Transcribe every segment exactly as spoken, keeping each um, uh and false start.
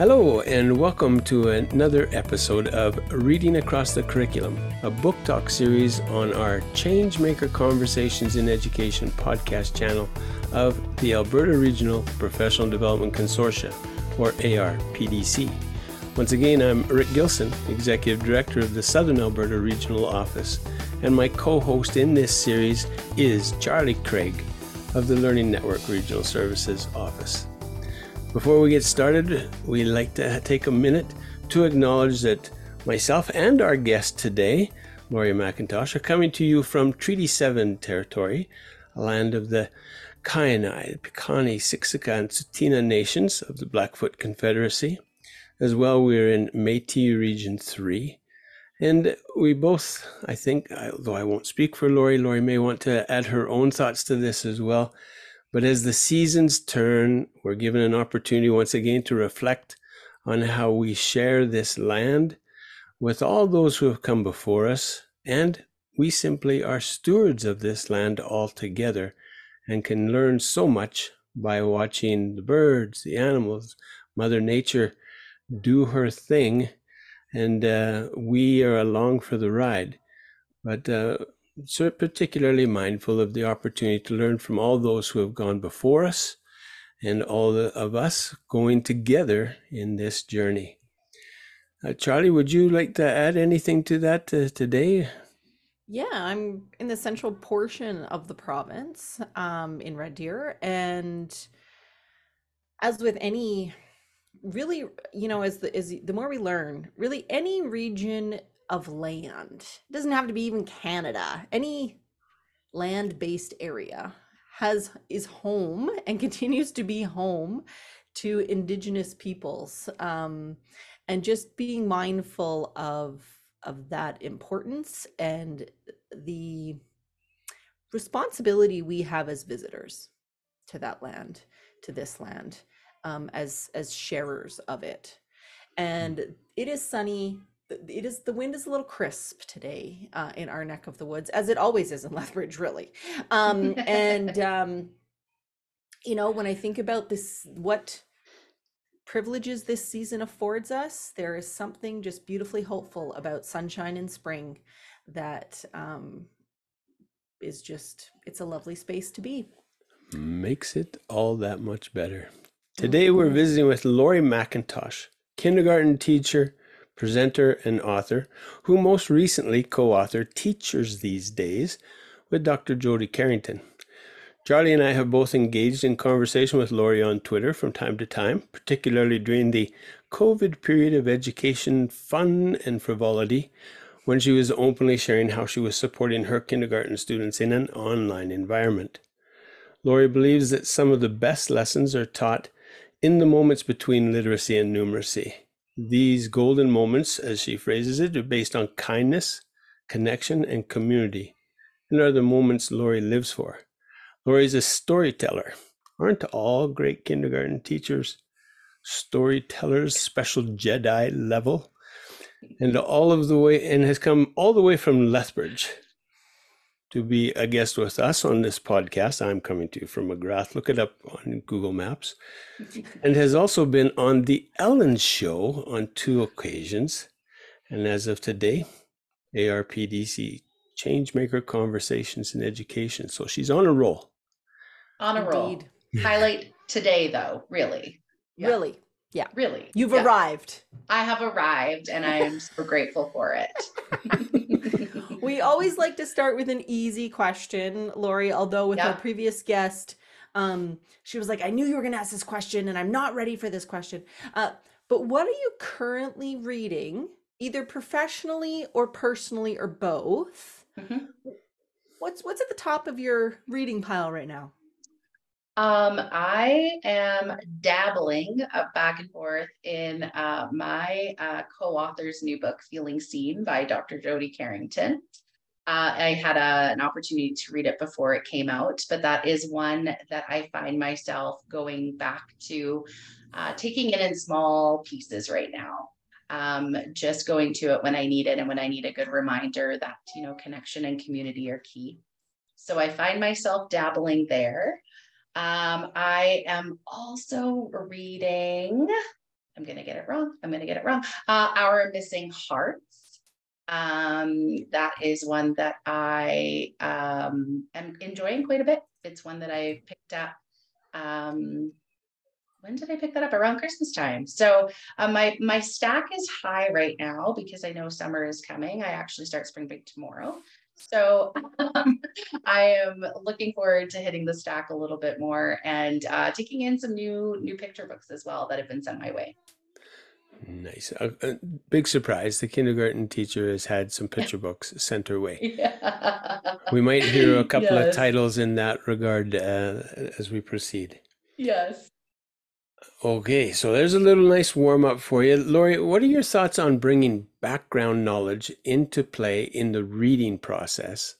Hello, and welcome to another episode of Reading Across the Curriculum, a book talk series on our Changemaker Conversations in Education podcast channel of the Alberta Regional Professional Development Consortia, or A R P D C. Once again, I'm Rick Gilson, Executive Director of the Southern Alberta Regional Office, and my co-host in this series is Charlie Craig of the Learning Network Regional Services Office. Before we get started, we'd like to take a minute to acknowledge that myself and our guest today, Laurie McIntosh, are coming to you from Treaty seven territory, a land of the Kainai, Piikani, Siksika, and Tsuut'ina nations of the Blackfoot Confederacy. As well, we're in Métis Region three. And we both, I think, although I won't speak for Laurie, Laurie may want to add her own thoughts to this as well. But as the seasons turn, we're given an opportunity once again to reflect on how we share this land with all those who have come before us. And we simply are stewards of this land altogether and can learn so much by watching the birds, the animals, Mother Nature do her thing. And uh, we are along for the ride. But uh, so particularly mindful of the opportunity to learn from all those who have gone before us and all the, of us going together in this journey. Uh, Charlie, would you like to add anything to that uh, today? Yeah, I'm in the central portion of the province um, in Red Deer. And as with any, really, you know, as the, as the more we learn, really any region of land, it doesn't have to be even Canada, any land-based area has is home and continues to be home to Indigenous peoples, um, and just being mindful of of that importance and the responsibility we have as visitors to that land, to this land, um, as as sharers of it. And it is sunny. It is the wind is a little crisp today uh, in our neck of the woods, as it always is in Lethbridge, really. Um, and um, you know, when I think about this, what privileges this season affords us, there is something just beautifully hopeful about sunshine in spring that um, is just, it's a lovely space to be. Makes it all that much better. Today we're visiting with Laurie McIntosh, kindergarten teacher, presenter, and author, who most recently co-authored Teachers These Days with Doctor Jody Carrington. Charlie and I have both engaged in conversation with Laurie on Twitter from time to time, particularly during the COVID period of education fun and frivolity, when she was openly sharing how she was supporting her kindergarten students in an online environment. Laurie believes that some of the best lessons are taught in the moments between literacy and numeracy. These golden moments, as she phrases it, are based on kindness, connection, and community, and are the moments Laurie lives for. Laurie's a storyteller. Aren't all great kindergarten teachers storytellers, special Jedi level? And all of the way, and has come all the way from Lethbridge to be a guest with us on this podcast. I'm coming to you from McGrath. Look it up on Google Maps. And has also been on The Ellen Show on two occasions. And as of today, A R P D C, Changemaker Conversations in Education. So she's on a roll. On a roll. Indeed. Highlight today, though, really. Yeah. Really. Yeah. Really. You've yeah. arrived. I have arrived, and I am so grateful for it. We always like to start with an easy question, Laurie, although with yeah. our previous guest, um, she was like, I knew you were going to ask this question, and I'm not ready for this question. Uh, but what are you currently reading, either professionally or personally or both? Mm-hmm. What's what's at the top of your reading pile right now? Um, I am dabbling uh, back and forth in uh, my uh, co-author's new book, Feeling Seen by Doctor Jody Carrington. Uh, I had a, an opportunity to read it before it came out, but that is one that I find myself going back to, uh, taking it in small pieces right now. Um, just going to it when I need it and when I need a good reminder that, you know, connection and community are key. So I find myself dabbling there. Um, I am also reading I'm going to get it wrong. I'm going to get it wrong. Uh, Our Missing Hearts. Um, that is one that I um, am enjoying quite a bit. It's one that I picked up. Um, when did I pick that up? Around Christmas time. So uh, my my stack is high right now because I know summer is coming. I actually start spring break tomorrow. So um, I am looking forward to hitting the stack a little bit more and uh, taking in some new new picture books as well that have been sent my way. Nice. A, a big surprise. The kindergarten teacher has had some picture books sent her way. Yeah. We might hear a couple of Yes. titles in that regard uh, as we proceed. Yes. Okay, so there's a little nice warm up for you. Lori, what are your thoughts on bringing background knowledge into play in the reading process?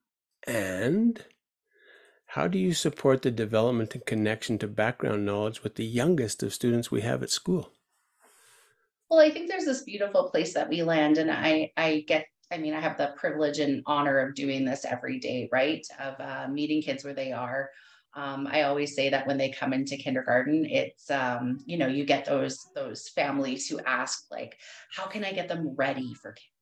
And how do you support the development and connection to background knowledge with the youngest of students we have at school? Well, I think there's this beautiful place that we land, and I I get. I mean, I have the privilege and honor of doing this every day, right? Of uh, meeting kids where they are. Um, I always say that when they come into kindergarten, it's um, you know, you get those those families who ask like, how can I get them ready for kindergarten?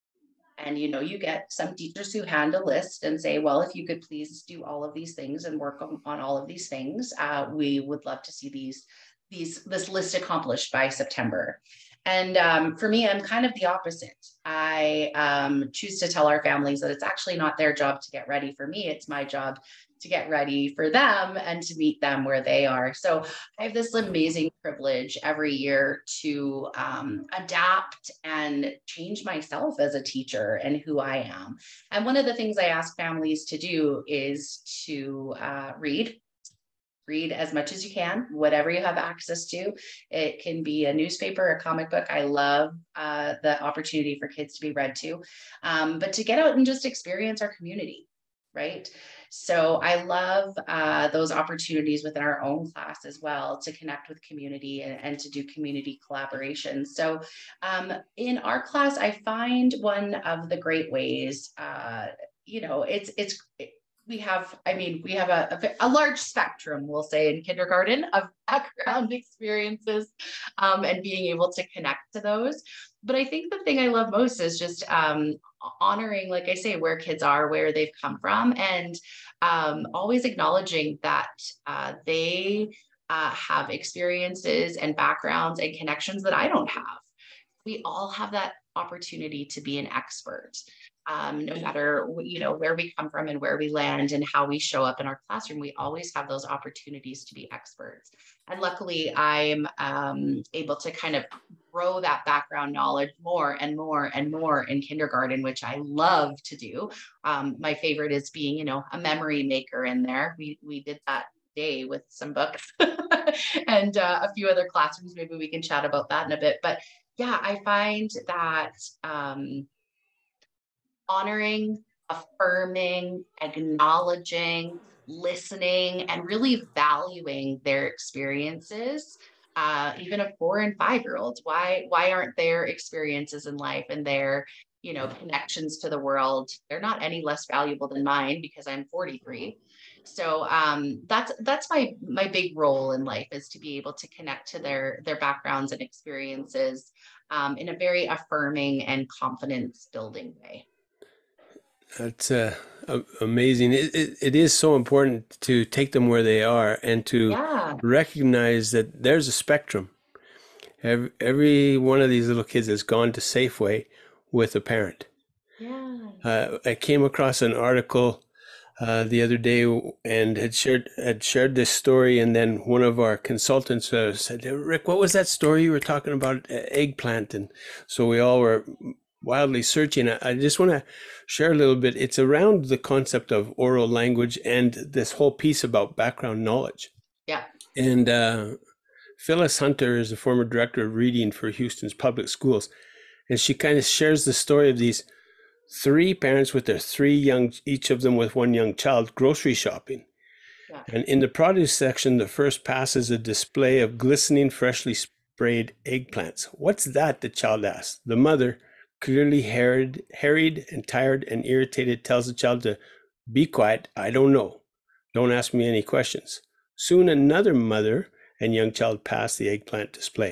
And you know, you get some teachers who hand a list and say, well, if you could please do all of these things and work on, on all of these things, uh, we would love to see these these this list accomplished by September. And um, for me, I'm kind of the opposite. I um, choose to tell our families that it's actually not their job to get ready for me. It's my job to get ready for them and to meet them where they are. So I have this amazing privilege every year to um, adapt and change myself as a teacher and who I am. And one of the things I ask families to do is to uh, read. Read as much as you can, whatever you have access to. It can be a newspaper, a comic book. I love uh, the opportunity for kids to be read to, um, but to get out and just experience our community, right? So I love uh, those opportunities within our own class as well to connect with community and, and to do community collaboration. So um, in our class, I find one of the great ways, uh, you know, it's, it's, it, we have, I mean, we have a, a, a large spectrum, we'll say, in kindergarten of background experiences um, and being able to connect to those. But I think the thing I love most is just um, honoring, like I say, where kids are, where they've come from, and um, always acknowledging that uh, they uh, have experiences and backgrounds and connections that I don't have. We all have that opportunity to be an expert. Um, no matter, you know, where we come from and where we land and how we show up in our classroom, we always have those opportunities to be experts. And luckily, I'm um, able to kind of grow that background knowledge more and more and more in kindergarten, which I love to do. Um, my favorite is being, you know, a memory maker in there. We, we did that day with some books and uh, a few other classrooms. Maybe we can chat about that in a bit. But yeah, I find that um, honoring, affirming, acknowledging, listening, and really valuing their experiences, uh, even of four and five-year-olds. Why, why aren't their experiences in life and their, you know, connections to the world, they're not any less valuable than mine because I'm forty-three. So um, that's that's my my big role in life, is to be able to connect to their their backgrounds and experiences um, in a very affirming and confidence building way. That's uh, amazing. It, it, it is so important to take them where they are and to Yeah. recognize that there's a spectrum. Every, every one of these little kids has gone to Safeway with a parent. Yeah. Uh, I came across an article uh, the other day and had shared had shared this story, and then one of our consultants uh, said, "Rick, what was that story you were talking about, uh, eggplant?" And so we all were wildly searching. I, I just want to share a little bit. It's around the concept of oral language and this whole piece about background knowledge. Yeah. And uh, Phyllis Hunter is the former director of reading for Houston's public schools, and she kind of shares the story of these three parents with their three young, each of them with one young child, grocery shopping. Yeah. And in the produce section, the first passes a display of glistening, freshly sprayed eggplants. "What's that?" the child asks. The mother, clearly harried, harried and tired and irritated, tells the child to be quiet. "I don't know. Don't ask me any questions." Soon another mother and young child pass the eggplant display.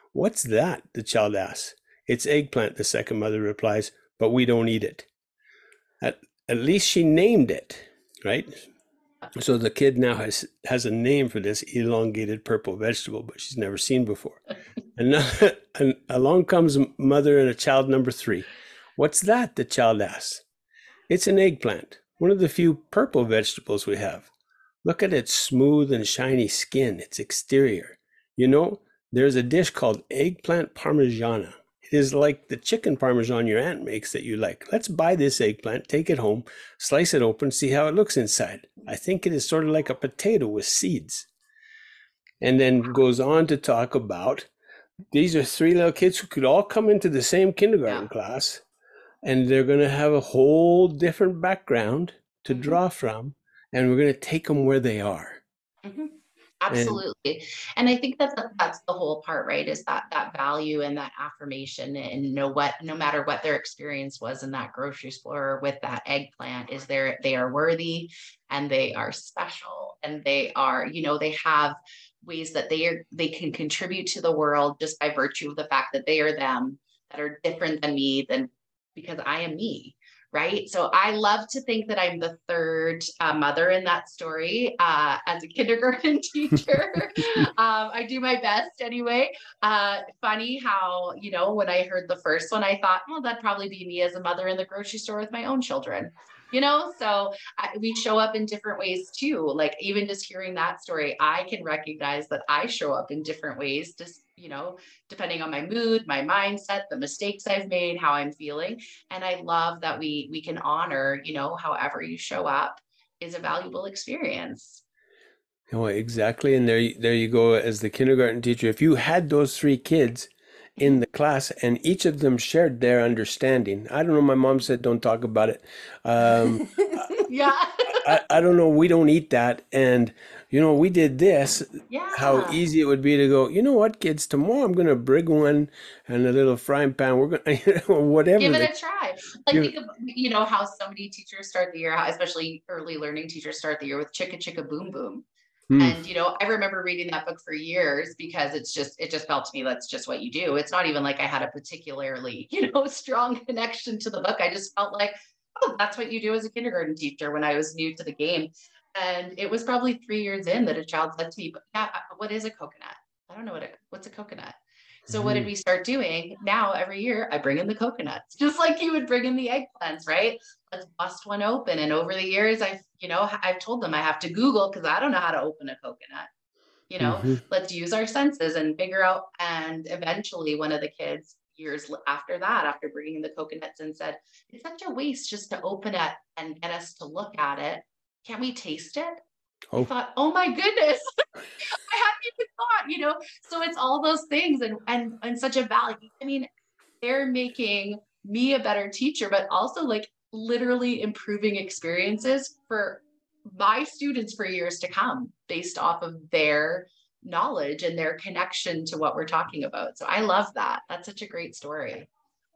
"What's that?" the child asks. "It's eggplant," the second mother replies, "but we don't eat it." At, at least she named it, right? So the kid now has has a name for this elongated purple vegetable, but she's never seen before. And, and along comes mother and a child number three. "What's that?" the child asks. "It's an eggplant, one of the few purple vegetables we have. Look at its smooth and shiny skin, its exterior. You know, there's a dish called eggplant parmigiana. It is like the chicken parmesan your aunt makes that you like. Let's buy this eggplant, take it home, slice it open, see how it looks inside. I think it is sort of like a potato with seeds." And then goes on to talk about these are three little kids who could all come into the same kindergarten Yeah. class, and they're going to have a whole different background to Mhm. draw from, and we're going to take them where they are. Mhm. And Absolutely. And I think that's the, that's the whole part, right? Is that that value and that affirmation, and know what, no matter what their experience was in that grocery store with that eggplant, is there, they are worthy and they are special, and they are, you know, they have ways that they are, they can contribute to the world just by virtue of the fact that they are them, that are different than me, than because I am me. Right. So I love to think that I'm the third uh, mother in that story uh, as a kindergarten teacher. um, I do my best anyway. Uh, funny how, you know, when I heard the first one, I thought, well, that'd probably be me as a mother in the grocery store with my own children. You know, so I, we show up in different ways too. Like even just hearing that story, I can recognize that I show up in different ways, just, you know, depending on my mood, my mindset, the mistakes I've made, how I'm feeling. And I love that we we can honor, you know, however you show up is a valuable experience. oh, exactly. And there, there you go. As the kindergarten teacher, if you had those three kids in the class and each of them shared their understanding, I don't know. My mom said, "Don't talk about it." Um, Yeah. I, I don't know. We don't eat that. And, you know, we did this. How Yeah. easy it would be to go, "You know what, kids, tomorrow I'm going to bring one and a little frying pan. We're going to," you know, whatever Give it the, a try. Like give, think of, you know, how so many teachers start the year, how especially early learning teachers start the year with Chicka Chicka Boom Boom. hmm, And, you know, I remember reading that book for years because it's just, it just felt to me that's just what you do. It's not even like I had a particularly, you know, strong connection to the book. I just felt like, oh, that's what you do as a kindergarten teacher when I was new to the game. And it was probably three years in that a child said to me, "But yeah, what is a coconut? I don't know what it, what's a coconut." So what did hmm. we start doing? Now every year I bring in the coconuts, just like you would bring in the eggplants, right? Let's bust one open. And over the years, I've, you know, I've told them I have to Google because I don't know how to open a coconut. You know, Hmm. let's use our senses and figure out. And eventually one of the kids years after that, after bringing the coconuts and said, "It's such a waste just to open it and get us to look at it. Can't we taste it?" I Oh, thought, oh my goodness, I hadn't even thought, you know. So it's all those things, and and and such a value. I mean, they're making me a better teacher, but also like literally improving experiences for my students for years to come based off of their knowledge and their connection to what we're talking about. So I love that. That's such a great story.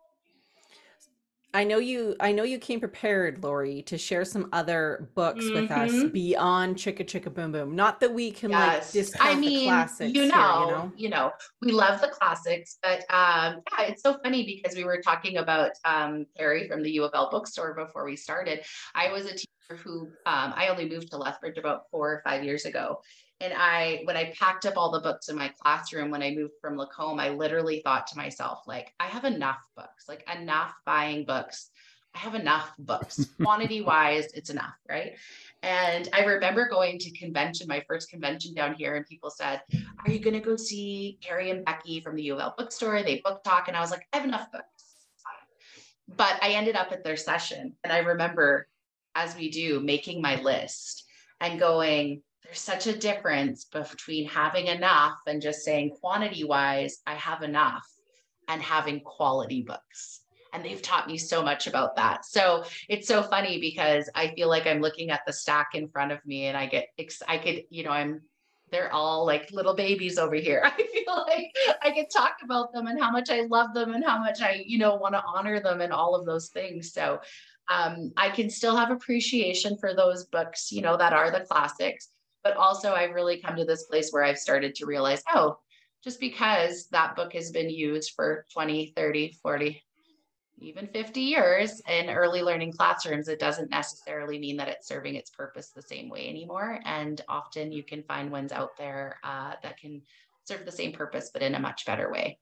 I know you I know you came prepared, Lori, to share some other books with us Mm-hmm. beyond Chicka Chicka Boom Boom. Not that we can like Yes. I discount the mean, classics you here, you know, know? you know, we love the classics, but um, yeah, it's so funny because we were talking about um, Carrie from the U of L bookstore before we started. I was a teacher who um, I only moved to Lethbridge about four or five years ago. And I, when I packed up all the books in my classroom, when I moved from Lacombe, I literally thought to myself, like, I have enough books, like enough buying books. I have enough books. Quantity wise, it's enough, right? And I remember going to convention, my first convention down here, and people said, "Are you going to go see Carrie and Becky from the U of L bookstore? They book talk." And I was like, "I have enough books." But I ended up at their session. And I remember, as we do, making my list and going, there's such a difference between having enough and just saying quantity wise, I have enough, and having quality books. And they've taught me so much about that. So it's so funny because I feel like I'm looking at the stack in front of me and I get, I could, you know, I'm, they're all like little babies over here. I feel like I could talk about them and how much I love them and how much I, you know, want to honor them and all of those things. So um, I can still have appreciation for those books, you know, that are the classics. But also I've really come to this place where I've started to realize, oh, just because that book has been used for twenty, thirty, forty, even fifty years in early learning classrooms, it doesn't necessarily mean that it's serving its purpose the same way anymore. And often you can find ones out there uh, that can serve the same purpose, but in a much better way.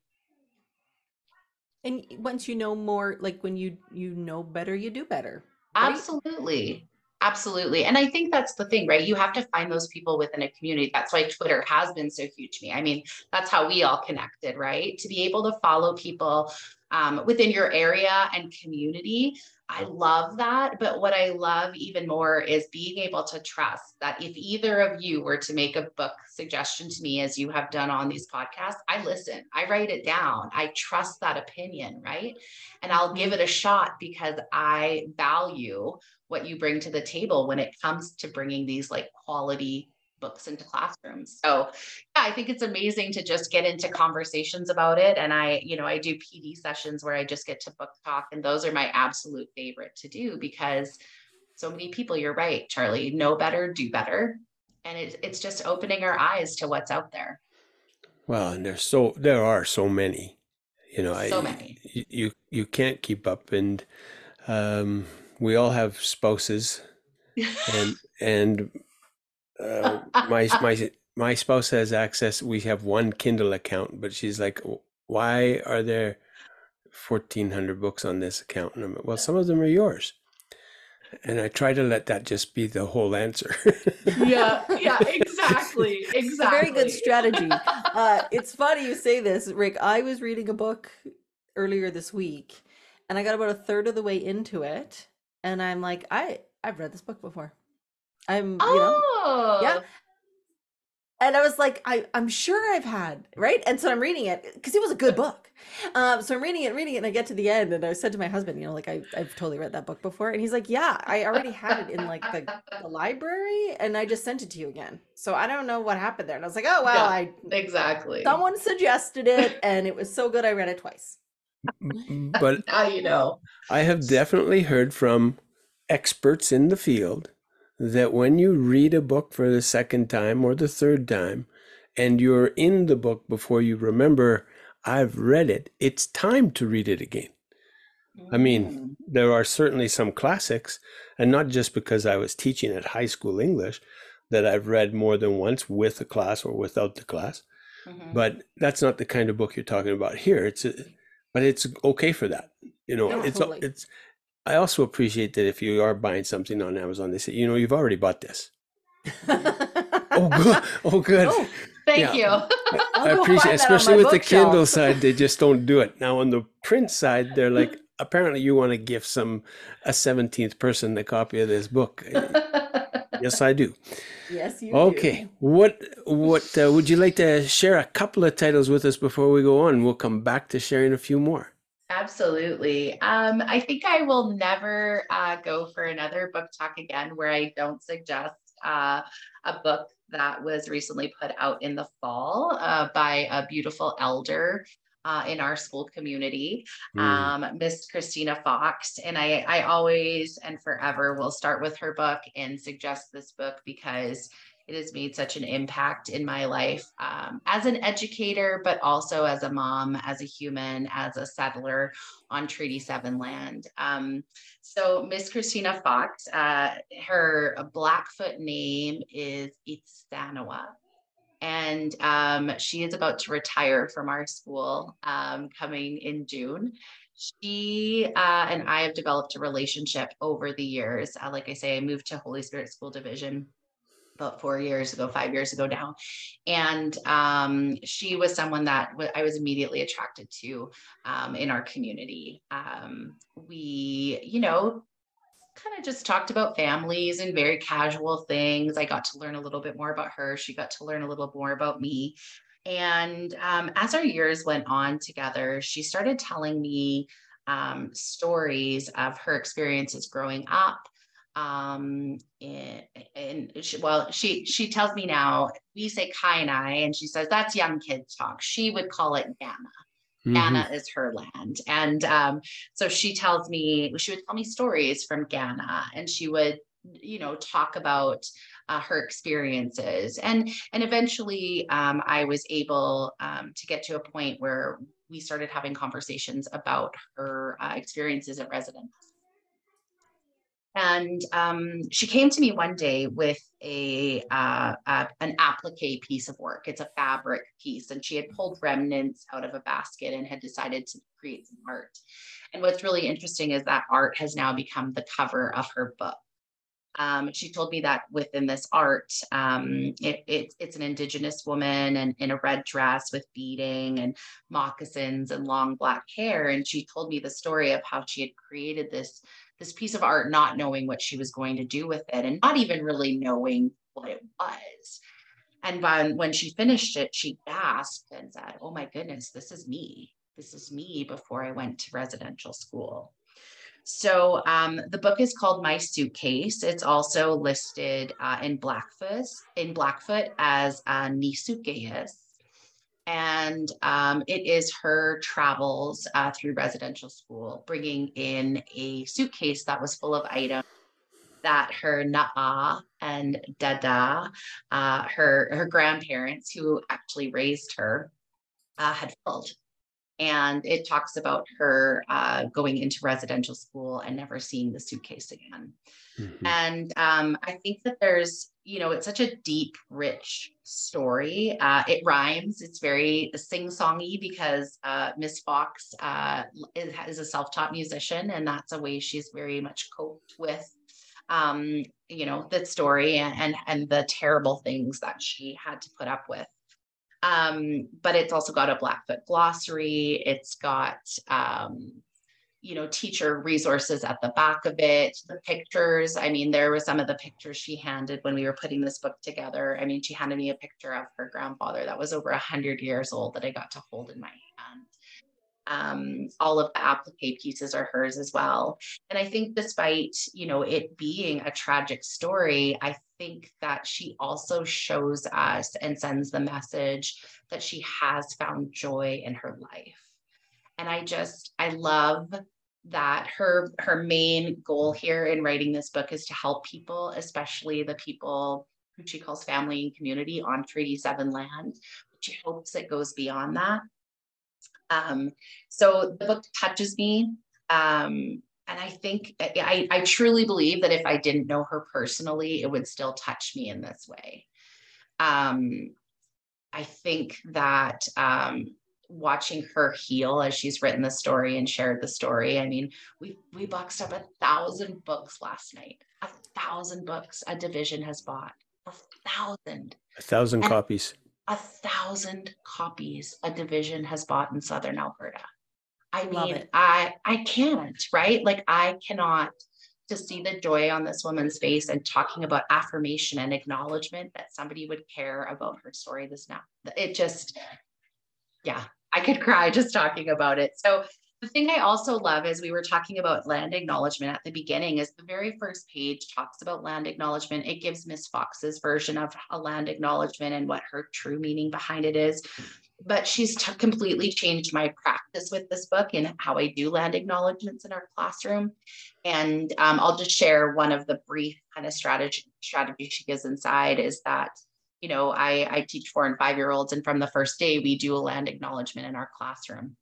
And once you know more, like when you you know better, you do better. Right? Absolutely. Absolutely. And I think that's the thing, right? You have to find those people within a community. That's why Twitter has been so huge to me. I mean, that's how we all connected, right? To be able to follow people um, within your area and community. I love that. But what I love even more is being able to trust that if either of you were to make a book suggestion to me, as you have done on these podcasts, I listen, I write it down. I trust that opinion, right? And I'll give it a shot because I value what you bring to the table when it comes to bringing these like quality books into classrooms. So yeah, I think it's amazing to just get into conversations about it. And I, you know, I do P D sessions where I just get to book talk, and those are my absolute favorite to do because so many people, you're right, Charlie, know better, do better. And it, it's just opening our eyes to what's out there. Well, and there's so, there are so many, you know, So I, many. you, you can't keep up, and um, we all have spouses, and, and uh, my, my, my spouse has access. We have one Kindle account, but she's like, why are there fourteen hundred books on this account? And I'm like, well, some of them are yours. And I try to let that just be the whole answer. yeah, yeah, exactly. Exactly. It's a very good strategy. Uh, it's funny you say this, Rick. I was reading a book earlier this week, and I got about a third of the way into it, and I'm like, I I've read this book before. I'm, you know, Oh, yeah. And I was like, I, I'm sure I've had, right? And so I'm reading it because it was a good book. Um, so I'm reading it, reading it, and I get to the end, and I said to my husband, you know, like I, I've totally read that book before, and he's like, yeah, I already had it in like the, the library, and I just sent it to you again. So I don't know what happened there. And I was like, oh well, Yeah, I exactly. someone suggested it, and it was so good I read it twice. But Now you know. I have definitely heard from experts in the field that when you read a book for the second time or the third time, and you're in the book before you remember, I've read it, it's time to read it again. I mean, there are certainly some classics, and not just because I was teaching at high school English, that I've read more than once with the class or without the class. Mhm. But that's not the kind of book you're talking about here. It's, a, but it's okay for that. You know, No, it's totally. it's. I also appreciate that if you are buying something on Amazon, they say, you know, you've already bought this. Oh, good. Oh, good. Oh, Thank Yeah. you. I'll I go appreciate, find that on especially my with the bookshelf. Kindle side, they just don't do it. Now on the print side, they're like, apparently you want to give some a seventeenth person a copy of this book. Yes, I do. Yes, you Okay, what what uh, would you like to share a couple of titles with us before we go on? We'll come back to sharing a few more. Absolutely. Um, I think I will never uh, go for another book talk again where I don't suggest uh, a book that was recently put out in the fall uh, by a beautiful elder uh, in our school community, Mm. um, Miss Christina Fox. And I, I always and forever will start with her book and suggest this book because it has made such an impact in my life um, as an educator, but also as a mom, as a human, as a settler on Treaty seven land. Um, so Miss Christina Fox, uh, her Blackfoot name is Itstanawa. And um, she is about to retire from our school um, coming in June. She uh, and I have developed a relationship over the years. Uh, like I say, I moved to Holy Spirit School Division about four years ago, five years ago now. And um, she was someone that w- I was immediately attracted to um, in our community. Um, we, you know, kind of just talked about families and very casual things. I got to learn a little bit more about her. She got to learn a little more about me. And um, as our years went on together, she started telling me um, stories of her experiences growing up. Um, and, and she, well, she, she tells me now, we say Kainai, and she says, that's young kids talk. She would call it Ghana. Mhm. Ghana is her land. And um, so she tells me, she would tell me stories from Ghana, and she would you know, talk about uh, her experiences. And, and eventually um, I was able um, to get to a point where we started having conversations about her uh, experiences at residence. And um, she came to me one day with a, uh, a an applique piece of work. It's a fabric piece, and she had pulled remnants out of a basket and had decided to create some art. And what's really interesting is that art has now become the cover of her book. Um, she told me that within this art, um, it, it, it's an Indigenous woman and in a red dress with beading and moccasins and long black hair. And she told me the story of how she had created this, this piece of art, not knowing what she was going to do with it and not even really knowing what it was. And when, when she finished it, she gasped and said, "Oh my goodness, this is me. This is me before I went to residential school." So um, the book is called My Suitcase. It's also listed uh, in Blackfoot in Blackfoot as uh, Ni Suitcase. And um, it is her travels uh, through residential school, bringing in a suitcase that was full of items that her Na'a and Dada, uh, her, her grandparents who actually raised her, uh, had filled. And it talks about her uh, going into residential school and never seeing the suitcase again. Mm-hmm. And um, I think that there's, you know, it's such a deep, rich story. Uh, it rhymes. It's very sing-songy because uh, Miss Fox uh, is, is a self-taught musician, and that's a way she's very much coped with, um, you know, the story and, and, and the terrible things that she had to put up with. Um, but it's also got a Blackfoot glossary. It's got, um, you know, teacher resources at the back of it, the pictures. I mean, there were some of the pictures she handed when we were putting this book together. I mean, she handed me a picture of her grandfather that was over a hundred years old that I got to hold in my hand. Um, all of the applique pieces are hers as well. And I think despite, you know, it being a tragic story, I think that she also shows us and sends the message that she has found joy in her life. And I just, I love that her, her main goal here in writing this book is to help people, especially the people who she calls family and community on Treaty seven land. But she hopes it goes beyond that. Um, so the book touches me. Um, and I think, I, I truly believe that if I didn't know her personally, it would still touch me in this way. Um, I think that um, watching her heal as she's written the story and shared the story. I mean, we, we boxed up a thousand books last night, a thousand books a division has bought, a thousand. A thousand and copies. A thousand copies a division has bought in Southern Alberta. I Love mean, it. I I can't, right? Like I cannot, to see the joy on this woman's face and talking about affirmation and acknowledgement that somebody would care about her story this now. It just, yeah, I could cry just talking about it. So the thing I also love is we were talking about land acknowledgement at the beginning is the very first page talks about land acknowledgement. It gives Miss Fox's version of a land acknowledgement and what her true meaning behind it is. But she's t- completely changed my practice with this book and how I do land acknowledgements in our classroom. And um, I'll just share one of the brief kind of strategy strategy she gives inside is that, you know, I, I teach four and five-year-olds, and from the first day, we do a land acknowledgement in our classroom.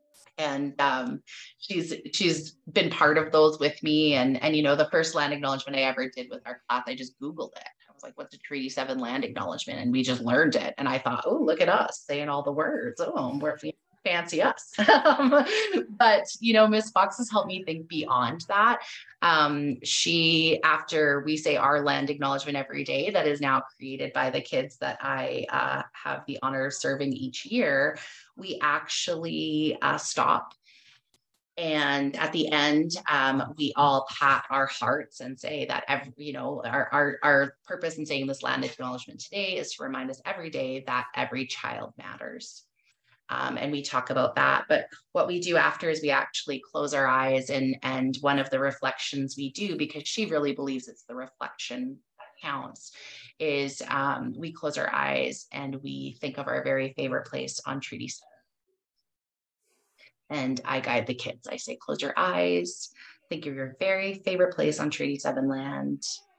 And um, she's she's been part of those with me. And, and, you know, the first land acknowledgement I ever did with our class, I just Googled it. I was like, what's a Treaty seven land acknowledgement? And we just learned it. And I thought, oh, look at us saying all the words. Oh, we're fancy us. But, you know, Miss Fox has helped me think beyond that. Um, she, after we say our land acknowledgement every day, that is now created by the kids that I uh, have the honor of serving each year, we actually uh, stop. And at the end, um, we all pat our hearts and say that, every, you know, our, our, our purpose in saying this land acknowledgement today is to remind us every day that every child matters. Um, and we talk about that. But what we do after is we actually close our eyes, and, and one of the reflections we do, because she really believes it's the reflection that counts, is um, we close our eyes and we think of our very favorite place on Treaty seven. And I guide the kids. I say, close your eyes, think of your very favorite place on Treaty seven land,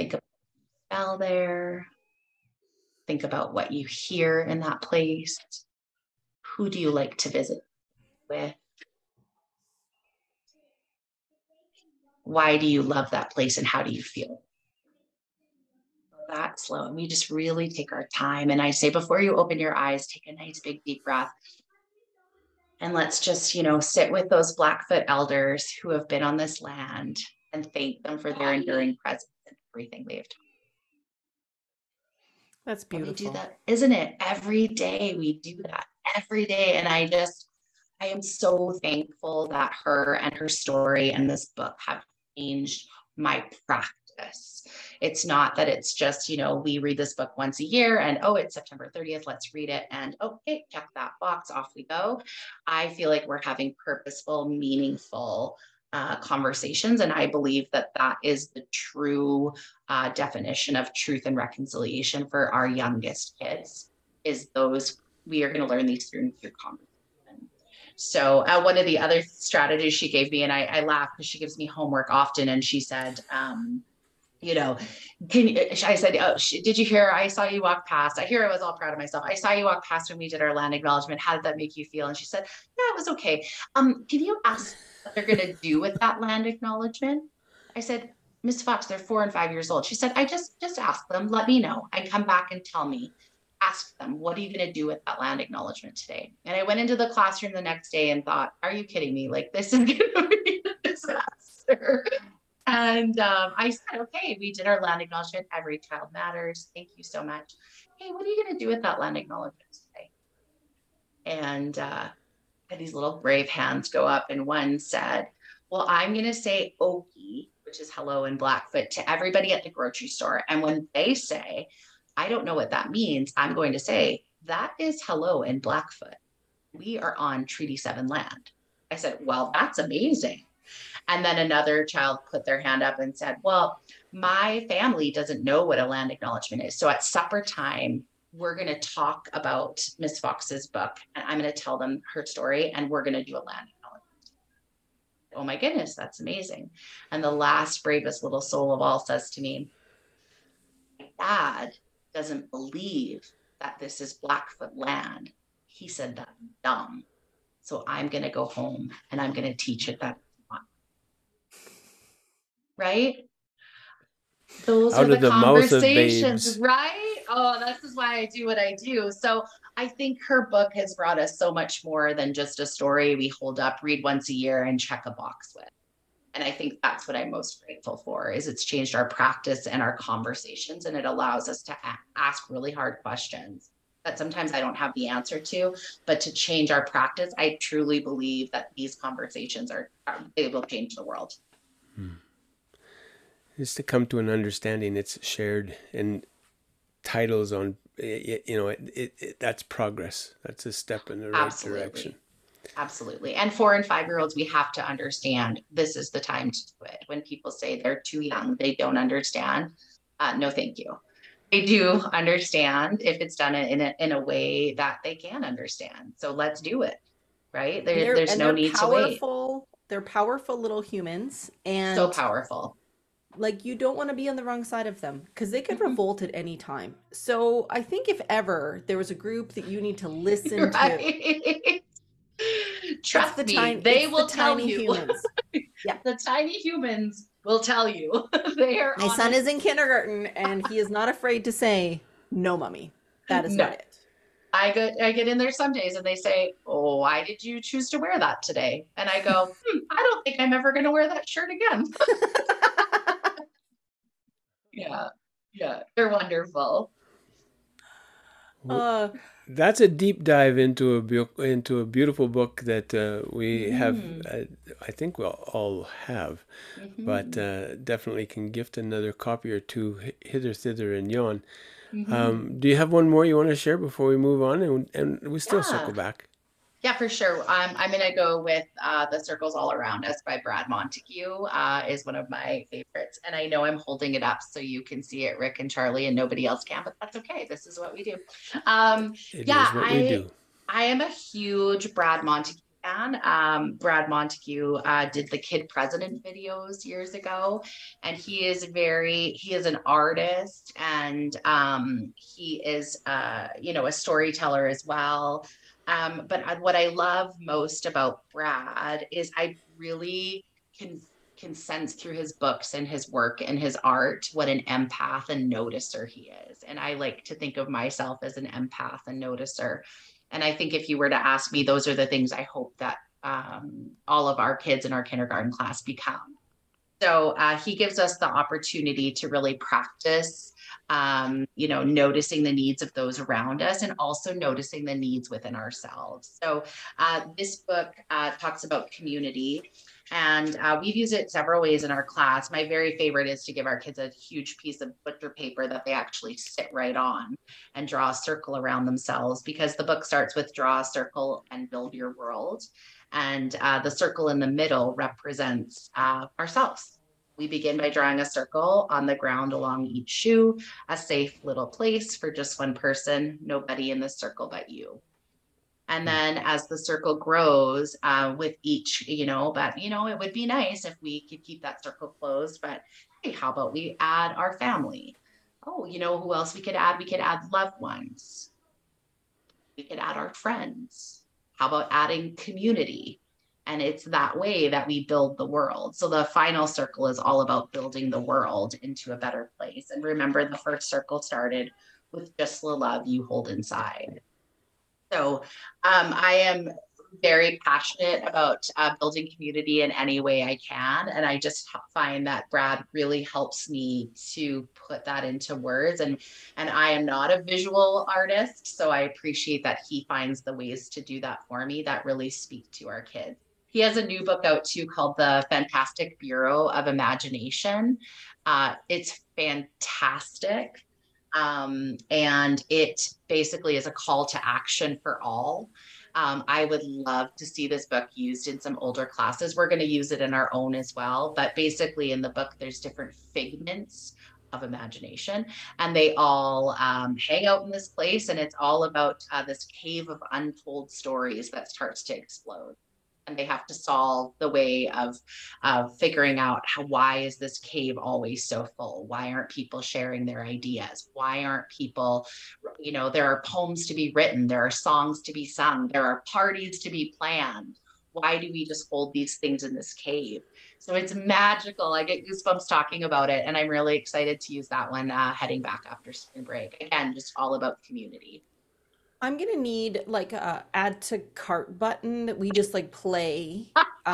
Think about the smell there. Think about what you hear in that place. Who do you like to visit with? Why do you love that place and how do you feel? That slow. And we just really take our time. And I say, before you open your eyes, take a nice big deep breath. And let's just, you know, sit with those Blackfoot elders who have been on this land and thank them for their enduring presence and everything they've done. That's beautiful. We do that, isn't it? Every day we do that, every day. And I just, I am so thankful that her and her story and this book have changed my practice. It's not that it's just, you know, we read this book once a year and, oh, it's September thirtieth, let's read it. And okay, check that box, off we go. I feel like we're having purposeful, meaningful uh, conversations. And I believe that that is the true uh, definition of truth and reconciliation for our youngest kids, is those, we are going to learn these through, through conversation. So uh, one of the other strategies she gave me, and I, I laugh because she gives me homework often, and she said, um, you know, can you, I said, oh, she, did you hear, I saw you walk past. I hear I was all proud of myself. I saw you walk past when we did our land acknowledgement. How did that make you feel? And she said, yeah, it was okay. Um, can you ask what they're going to do with that land acknowledgement? I said, Miss Fox, they're four and five years old. She said, I just, just ask them, let me know. I come back and tell me. Ask them, what are you going to do with that land acknowledgement today? And I went into the classroom the next day and thought, are you kidding me? Like, this is going to be a disaster. And um, I said, okay, we did our land acknowledgement. Every child matters. Thank you so much. Hey, what are you going to do with that land acknowledgement today? And uh, had these little brave hands go up, and one said, well, I'm going to say Okie, which is hello in Blackfoot, to everybody at the grocery store. And when they say, I don't know what that means, I'm going to say, that is hello in Blackfoot. We are on Treaty seven land. I said, well, that's amazing. And then another child put their hand up and said, well, my family doesn't know what a land acknowledgement is. So at supper time, we're going to talk about Miss Fox's book, and I'm going to tell them her story, and we're going to do a land acknowledgement. Oh my goodness, that's amazing. And the last bravest little soul of all says to me, my dad doesn't believe that this is Blackfoot land. He said that's dumb. So I'm going to go home and I'm going to teach it that. Right? Those Out are the, of the conversations, right? Oh, this is why I do what I do. So I think her book has brought us so much more than just a story we hold up, read once a year, and check a box with. And I think that's what I'm most grateful for, is it's changed our practice and our conversations, and it allows us to a- ask really hard questions that sometimes I don't have the answer to, but to change our practice, I truly believe that these conversations are, are they will change the world. Hmm. Just to come to an understanding, it's shared, and titles on, you know, it, it, it that's progress. That's a step in the right Absolutely. direction. Absolutely. And four and five year olds, we have to understand this is the time to do it. When people say they're too young, they don't understand. Uh, no, thank you. They do understand if it's done in a, in a way that they can understand. So let's do it. Right. There, there's no need powerful, to wait. They're powerful little humans. And so powerful. Like, you don't want to be on the wrong side of them, because they could Mm-hmm. revolt at any time. So I think if ever there was a group that you need to listen right. to, trust the me, tiny, they will the tell tiny you. Humans. Yeah, the tiny humans will tell you. They are. My son is in kindergarten, and he is not afraid to say, "No, mommy, that is no. not it." I get I get in there some days, and they say, "Oh, why did you choose to wear that today?" And I go, hmm, "I don't think I'm ever going to wear that shirt again." Yeah, yeah, they're wonderful. Uh, That's a deep dive into a bu- into a beautiful book that uh, we mm-hmm. have. Uh, I think we'll all have, mm-hmm. but uh, definitely can gift another copy or two hither, thither, and yon. Mm-hmm. Um, do you have one more you want to share before we move on, and and we still yeah. circle back? Yeah, for sure. Um, I'm going to go with uh, The Circles All Around Us by Brad Montague, uh, is one of my favorites. And I know I'm holding it up so you can see it, Rick and Charlie, and nobody else can, but that's okay. This is what we do. Um, It yeah, is what I, we do. I am a huge Brad Montague fan. Um, Brad Montague uh, did the Kid President videos years ago, and he is very, he is an artist, and um, he is, uh, you know, a storyteller as well. Um, but I, what I love most about Brad is I really can can sense through his books and his work and his art what an empath and noticer he is. And I like to think of myself as an empath and noticer. And I think if you were to ask me, those are the things I hope that um, all of our kids in our kindergarten class become. So uh, he gives us the opportunity to really practice, um, you know, noticing the needs of those around us and also noticing the needs within ourselves. So uh, this book uh, talks about community. And uh, we've used it several ways in our class. My very favorite is to give our kids a huge piece of butcher paper that they actually sit right on and draw a circle around themselves, because the book starts with draw a circle and build your world. And uh, the circle in the middle represents uh, ourselves. We begin by drawing a circle on the ground along each shoe, a safe little place for just one person, nobody in the circle but you. And then as the circle grows uh, with each, you know, but, you know, it would be nice if we could keep that circle closed, but hey, how about we add our family? Oh, you know, who else we could add? We could add loved ones. We could add our friends. How about adding community? And it's that way that we build the world. So the final circle is all about building the world into a better place. And remember, the first circle started with just the love you hold inside. So um, I am very passionate about uh, building community in any way I can. And I just find that Brad really helps me to put that into words. And, and I am not a visual artist, so I appreciate that he finds the ways to do that for me that really speak to our kids. He has a new book out too called The Fantastic Bureau of Imagination. Uh, it's fantastic. Um, and it basically is a call to action for all. Um, I would love to see this book used in some older classes. We're going to use it in our own as well. But basically in the book, there's different figments of imagination, and they all um, hang out in this place. And it's all about uh, this cave of untold stories that starts to explode. And they have to solve the way of uh, figuring out how, why is this cave always so full? Why aren't people sharing their ideas? Why aren't people, you know, there are poems to be written, there are songs to be sung, there are parties to be planned. Why do we just hold these things in this cave? So it's magical. I get goosebumps talking about it, and I'm really excited to use that one uh, heading back after spring break. Again, just all about community. I'm gonna need like a add to cart button that we just like play.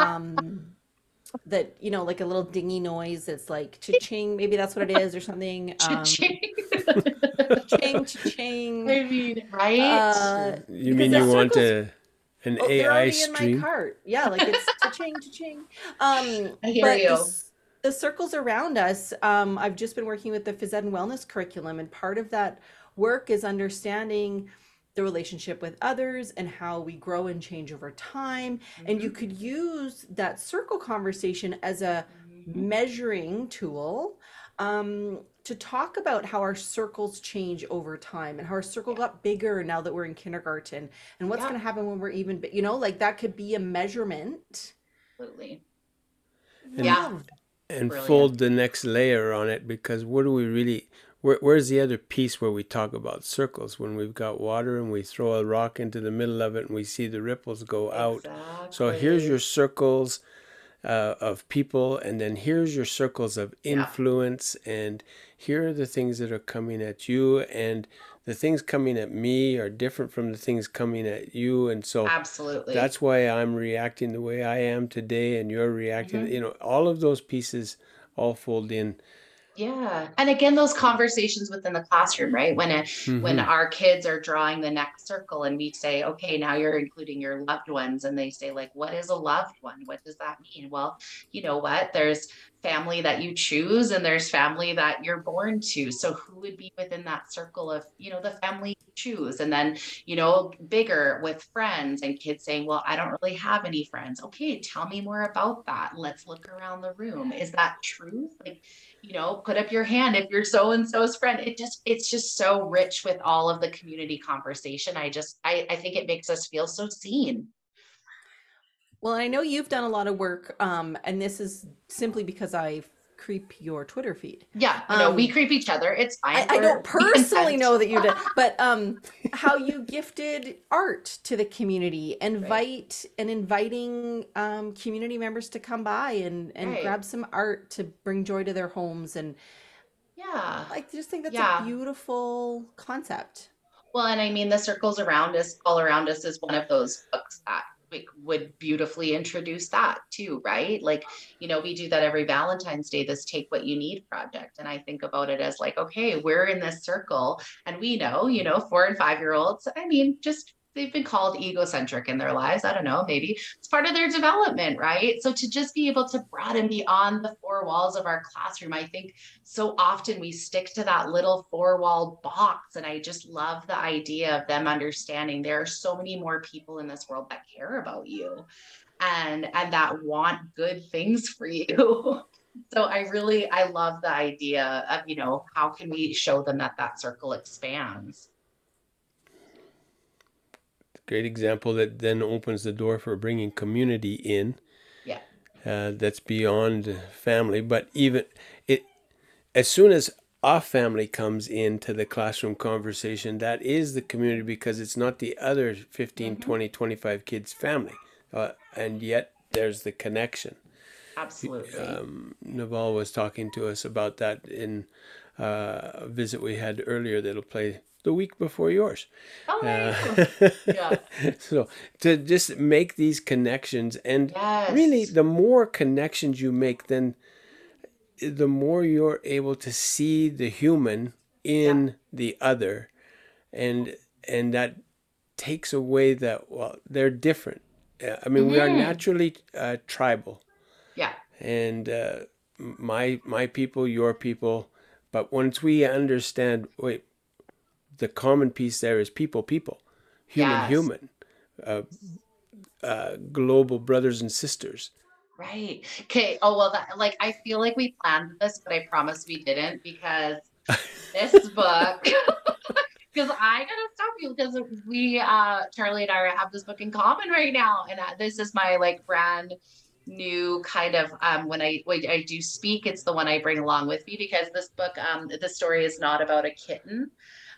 Um, that, you know, like a little dingy noise that's like cha-ching, maybe that's what it is or something. Um, Cha-ching. cha-ching, cha-ching. I mean, right? Uh, You because mean the you want circles- a, an oh, they're A I already in my stream? cart. Yeah, like it's cha-ching, cha-ching. Um, I hear but you. the, s- the circles around us, um, I've just been working with the phys ed and wellness curriculum, and part of that work is understanding the relationship with others and how we grow and change over time. And you could use that circle conversation as a Mhm. measuring tool, um, to talk about how our circles change over time and how our circle got bigger now that we're in kindergarten, and what's Yeah. going to happen when we're even, bi- you know, like that could be a measurement. Absolutely. And- Yeah. Love. And Brilliant. fold the next layer on it, because what do we really, where, where's the other piece where we talk about circles? When we've got water and we throw a rock into the middle of it and we see the ripples go out. So here's your circles uh, of people, and then here's your circles of Yeah. influence, and here are the things that are coming at you, and the things coming at me are different from the things coming at you. And so Absolutely. that's why I'm reacting the way I am today, and you're reacting, Mhm. you know, all of those pieces all fold in. Yeah. And again, those conversations within the classroom, right? When a, when Mhm. our kids are drawing the next circle and we say, okay, now you're including your loved ones. And they say, like, what is a loved one? What does that mean? Well, you know what? There's family that you choose and there's family that you're born to. So who would be within that circle of, you know, the family you choose? And then, you know, bigger with friends, and kids saying, well, I don't really have any friends. Okay, tell me more about that. Let's look around the room. Is that truth? Like, you know, put up your hand if you're so-and-so's friend. It just, it's just so rich with all of the community conversation. I just, I, I think it makes us feel so seen. Well, I know you've done a lot of work, um, and this is simply because I creep your Twitter feed. Yeah, you know, we Um, creep each other. It's I, fine. I We're don't we personally consent. know that you did, but um, how you gifted art to the community, Right. invite and inviting um, community members to come by and and Right. grab some art to bring joy to their homes, and Yeah. I just think that's a Yeah. beautiful concept. Well, and I mean, The Circles Around Us, All Around Us is one of those books that like, would beautifully introduce that too, right? Like, you know, we do that every Valentine's Day, this Take What You Need project. And I think about it as like, okay, we're in this circle and we know, you know, four and five year olds, I mean, just they've been called egocentric in their lives. I don't know, maybe it's part of their development, right? So to just be able to broaden beyond the four walls of our classroom, I think so often we stick to that little four wall box. And I just love the idea of them understanding there are so many more people in this world that care about you and and that want good things for you. So I really I love the idea of, you know, how can we show them that that circle expands. Great example that then opens the door for bringing community in. Yeah. Uh, that's beyond family, but even it, as soon as a family comes into the classroom conversation, that is the community because it's not the other fifteen, Mm-hmm. twenty, twenty-five kids' family. Uh, and yet there's the connection. Absolutely. Um, Naval was talking to us about that in uh, a visit we had earlier that'll play the week before yours. Oh, there you go. Uh, Yeah. so to just make these connections, and really Yes. the more connections you make, then the more you're able to see the human Yeah. in the other, and and that takes away that, well, they're different. Uh, I mean, we are Mm-hmm. naturally uh, tribal, Yeah. and uh, my my people, your people. But once we understand, wait, the common piece there is people, people, human, Yes. human, uh, uh, global brothers and sisters. Right. Okay. Oh, well, that like I feel like we planned this, but I promise we didn't because this book, because I gotta stop you because we, uh, Charlie and I have this book in common right now. And uh, this is my like brand new kind of, um, when I, when I do speak, it's the one I bring along with me because this book, um, the story is not about a kitten,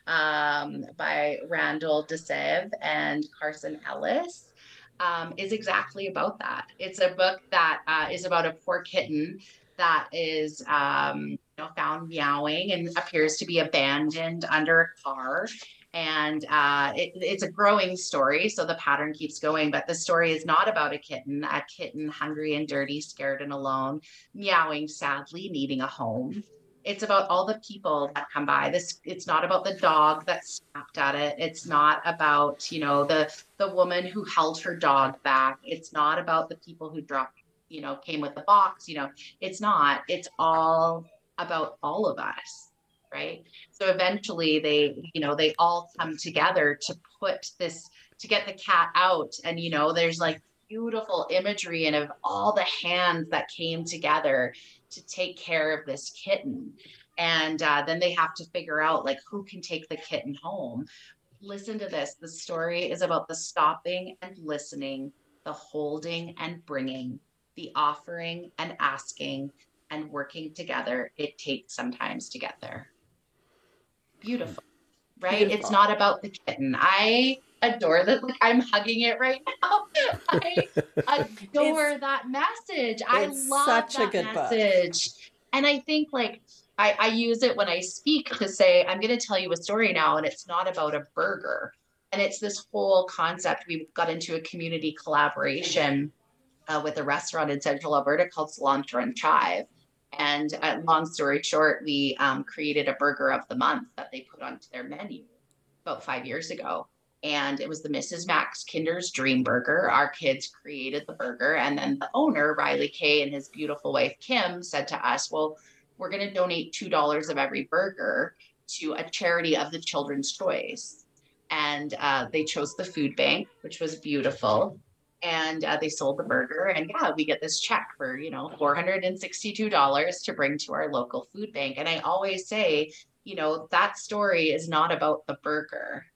um, by Randall DeSev and Carson Ellis. Um, is exactly about that. It's a book that uh, is about a poor kitten that is um, you know, found meowing and appears to be abandoned under a car. And uh, it, it's a growing story, so the pattern keeps going. But the story is not about a kitten, a kitten hungry and dirty, scared and alone, meowing sadly, needing a home. It's about all the people that come by. This it's not about the dog that snapped at it. It's not about, you know, the the woman who held her dog back. It's not about the people who dropped, you know, came with the box, you know, it's not. It's all about all of us, right? So eventually they, you know, they all come together to put this, to get the cat out. And, you know, there's like beautiful imagery and of all the hands that came together to take care of this kitten. And uh, then they have to figure out like who can take the kitten home. Listen to this. The story is about the stopping and listening, the holding and bringing, the offering and asking, and working together. It takes sometimes to get there. Beautiful, right? It's Beautiful. not about the kitten. I adore that. Like I'm hugging it right now. I It's adore that message. I it's love such a that good book. message. And I think like I, I use it when I speak to say, I'm going to tell you a story now, and it's not about a burger. And it's this whole concept. We got into a community collaboration uh, with a restaurant in Central Alberta called Cilantro and Chive. And uh, long story short, we um, created a burger of the month that they put onto their menu about five years ago. And it was the Missus Max Kinder's Dream Burger. Our kids created the burger. And then the owner, Riley Kay, and his beautiful wife, Kim, said to us, well, we're going to donate two dollars of every burger to a charity of the children's choice. And uh, they chose the food bank, which was beautiful. And uh, they sold the burger. And yeah, we get this check for, you know, four hundred sixty-two dollars to bring to our local food bank. And I always say, you know, that story is not about the burger.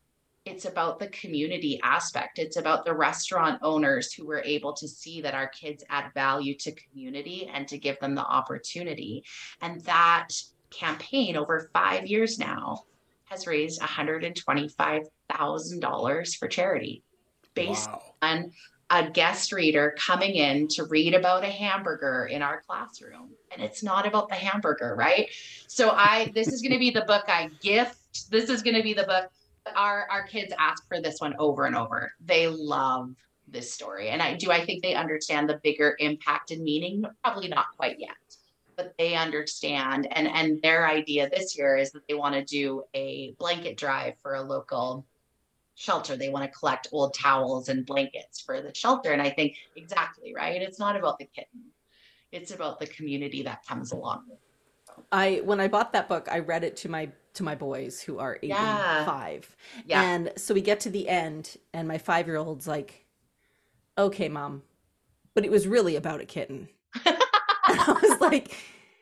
it's about the community aspect. It's about the restaurant owners who were able to see that our kids add value to community and to give them the opportunity. And that campaign over five years now has raised one hundred twenty-five thousand dollars for charity based Wow. on a guest reader coming in to read about a hamburger in our classroom. And it's not about the hamburger, right? So I, this is going to be the book I gift. This is going to be the book. Our, our kids ask for this one over and over. They love this story. And I do, I think they understand the bigger impact and meaning. Probably not quite yet, but they understand. And, and their idea this year is that they want to do a blanket drive for a local shelter. They want to collect old towels and blankets for the shelter. And I think exactly, right? It's not about the kitten. It's about the community that comes along with it. I when I bought that book, I read it to my to my boys who are eight Yeah. and five. Yeah. And so we get to the end and my five-year-old's like, "Okay, Mom." But it was really about a kitten. And I was like,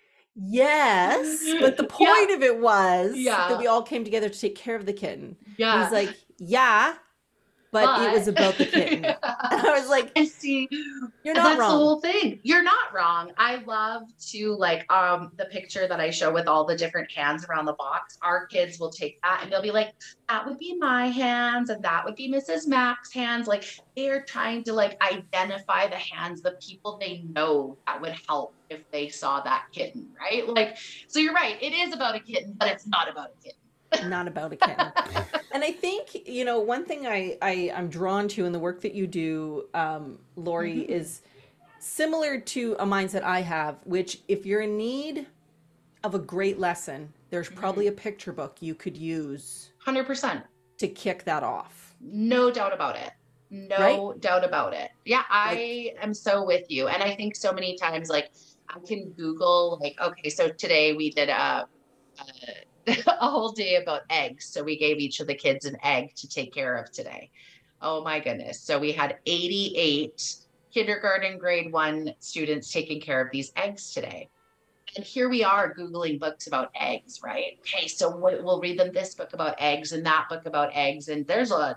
"Yes, but the Yeah. point of it was Yeah. that we all came together to take care of the kitten." Yeah. He's like, "Yeah, but, it was about the kitten." And I was like, And see, "You're and not that's wrong." the whole thing. You're not wrong. I love to like um the picture that I show with all the different hands around the box. Our kids will take that and they'll be like, that would be my hands and that would be Missus Mack's hands. Like they're trying to like identify the hands, the people they know that would help if they saw that kitten, right? Like, so you're right. It is about a kitten, but it's not about a kitten. Not about a kitten. And I think, you know, one thing I, I I'm drawn to in the work that you do, um, Lori, Mhm. is similar to a mindset I have, which if you're in need of a great lesson, there's probably a picture book you could use one hundred percent. to kick that off. No doubt about it. No doubt about it. Yeah, I am so with you. And I think so many times, like, I can Google, like, okay, so today we did a, a, a whole day about eggs. So we gave each of the kids an egg to take care of today. Oh my goodness. So we had eighty-eight kindergarten grade one students taking care of these eggs today. And here we are Googling books about eggs, right? Okay, so what, we'll read them this book about eggs and that book about eggs. And there's a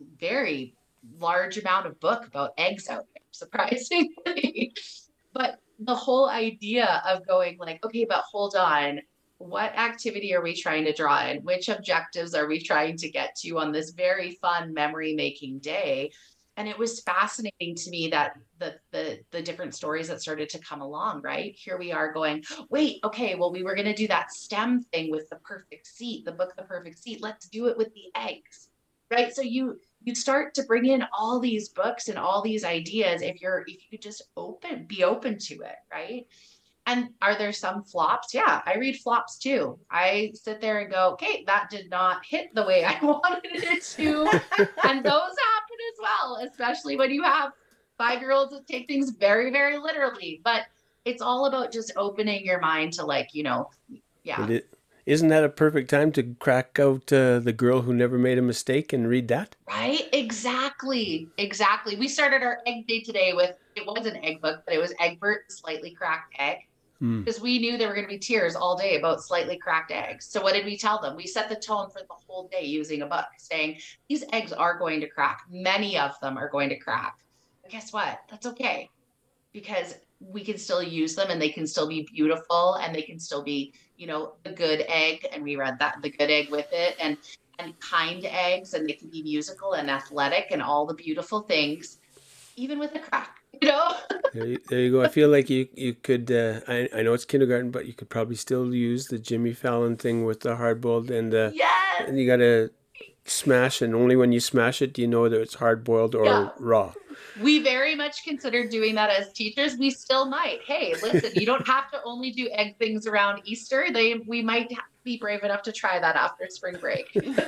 very large amount of book about eggs out there, surprisingly. But the whole idea of going like, okay, but hold on, what activity are we trying to draw in? Which objectives are we trying to get to on this very fun memory making day? And it was fascinating to me that the, the, the different stories that started to come along, right? Here we are going, wait, okay, well, we were going to do that STEM thing with the perfect seat, the book, The Perfect Seat. Let's do it with the eggs, right? So you, you start to bring in all these books and all these ideas if you're, if you just open, be open to it, right? And are there some flops? Yeah, I read flops too. I sit there and go, okay, that did not hit the way I wanted it to. And those happen as well, especially when you have five-year-olds that take things very, very literally. But it's all about just opening your mind to like, you know, yeah. But it, isn't that a perfect time to crack out uh, The Girl Who Never Made a Mistake and read that? Right? Exactly. Exactly. We started our egg day today with, it was an egg book, but it was Egbert, Slightly Cracked Egg. Hmm. Because we knew there were going to be tears all day about slightly cracked eggs. So what did we tell them? We set the tone for the whole day using a book saying, these eggs are going to crack. Many of them are going to crack. But guess what? That's okay. Because we can still use them and they can still be beautiful and they can still be, you know, the good egg. And we read that, the good egg with it, and, and kind eggs, and they can be musical and athletic and all the beautiful things, even with a crack, you know? There you, there you go. I feel like you you could. Uh, I I know it's kindergarten, but you could probably still use the Jimmy Fallon thing with the hard boiled and uh, Yes. and you gotta smash, and only when you smash it do you know that it's hard boiled or Yeah. raw. We very much considered doing that as teachers. We still might. Hey, listen, you don't have to only do egg things around Easter. They we might have to be brave enough to try that after spring break.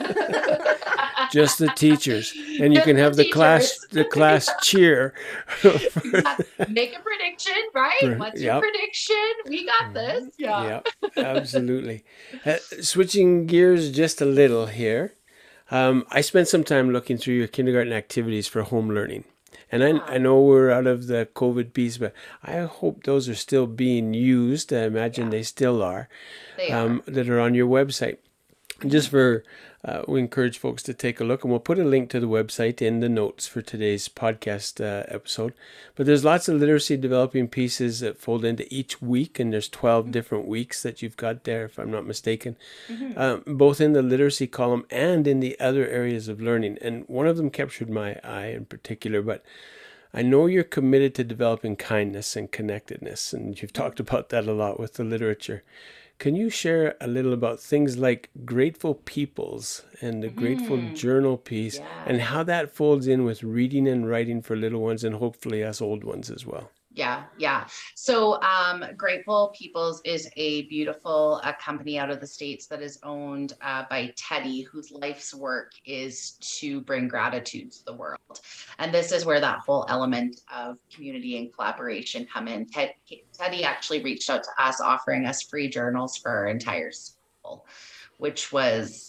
Just the teachers, and you Just can have the the class teachers. the class cheer. Make a prediction, right? Right, What's your yep. prediction? We got this. Yeah. Yeah, absolutely. Uh, switching gears just a little here. Um, I spent some time looking through your kindergarten activities for home learning. And I, I know we're out of the COVID piece, but I hope those are still being used. I imagine Yeah. they still are, They are. um, that are on your website. just for, uh, we encourage folks to take a look, and we'll put a link to the website in the notes for today's podcast uh, episode. But there's lots of literacy developing pieces that fold into each week, and there's twelve different weeks that you've got there, if I'm not mistaken, Mm-hmm. um, both in the literacy column and in the other areas of learning. And one of them captured my eye in particular, but I know you're committed to developing kindness and connectedness, and you've talked about that a lot with the literature. Can you share a little about things like Grateful Peoples and the Grateful Mm-hmm. Journal piece, Yeah. and how that folds in with reading and writing for little ones and hopefully us old ones as well? Yeah, yeah. So um, Grateful Peoples is a beautiful uh, company out of the States that is owned uh, by Teddy, whose life's work is to bring gratitude to the world. And this is where that whole element of community and collaboration come in. Ted, Teddy actually reached out to us offering us free journals for our entire school, which was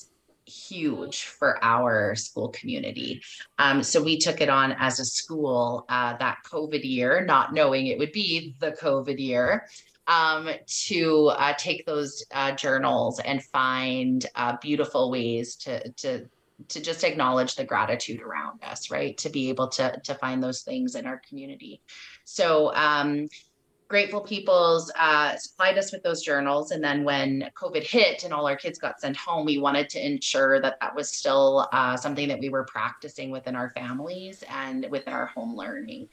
huge for our school community. Um, so we took it on as a school uh, that COVID year, not knowing it would be the COVID year, um, to uh, take those uh, journals and find uh, beautiful ways to, to, to just acknowledge the gratitude around us, right? To be able to, to find those things in our community. So, um, Grateful Peoples uh, supplied us with those journals. And then when COVID hit and all our kids got sent home, we wanted to ensure that that was still uh, something that we were practicing within our families and within our home learning.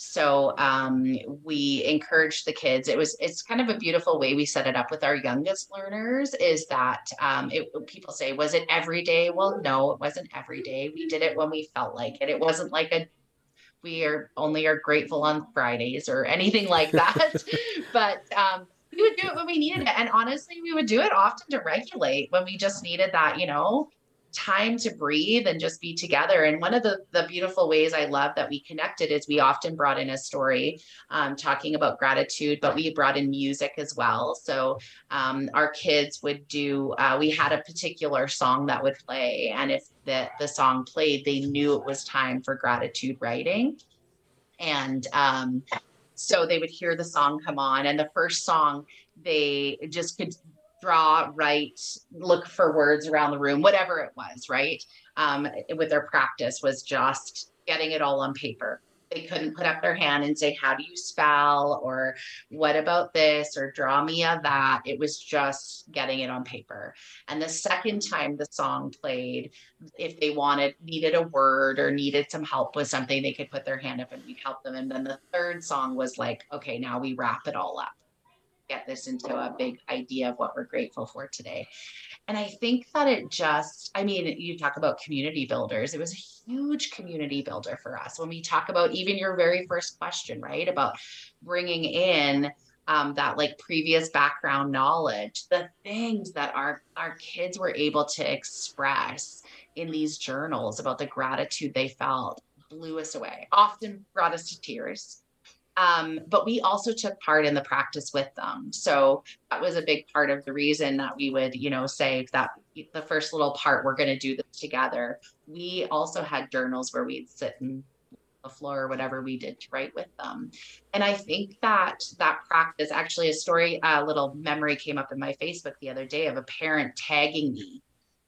So um, we encouraged the kids. It was, it's kind of a beautiful way we set it up with our youngest learners, is that um, it, people say, was it every day? Well, no, it wasn't every day. We did it when we felt like it. It wasn't like a we are only are grateful on Fridays or anything like that. But um, we would do it when we needed it. And honestly, we would do it often to regulate when we just needed that, you know, time to breathe and just be together. And one of the, the beautiful ways I love that we connected is we often brought in a story um, talking about gratitude, but we brought in music as well. So um, our kids would do, uh, we had a particular song that would play. And if the, the song played, they knew it was time for gratitude writing. And um, so they would hear the song come on, and the first song, they just could draw, write, look for words around the room, whatever it was, right? Um, with their practice was just getting it all on paper. They couldn't put up their hand and say, how do you spell? Or what about this? Or draw me a that. It was just getting it on paper. And the second time the song played, if they wanted, needed a word or needed some help with something, they could put their hand up and we'd help them. And then the third song was like, okay, now we wrap it all up. Get this into a big idea of what we're grateful for today. And I think that it just, I mean, you talk about community builders. It was a huge community builder for us. When we talk about even your very first question, right? About bringing in um, that like previous background knowledge, the things that our, our kids were able to express in these journals about the gratitude they felt blew us away, often brought us to tears. Um, but we also took part in the practice with them. So that was a big part of the reason that we would, you know, say that the first little part, we're going to do this together. We also had journals where we'd sit on the floor or whatever we did to write with them. And I think that that practice, actually a story, a little memory came up in my Facebook the other day of a parent tagging me.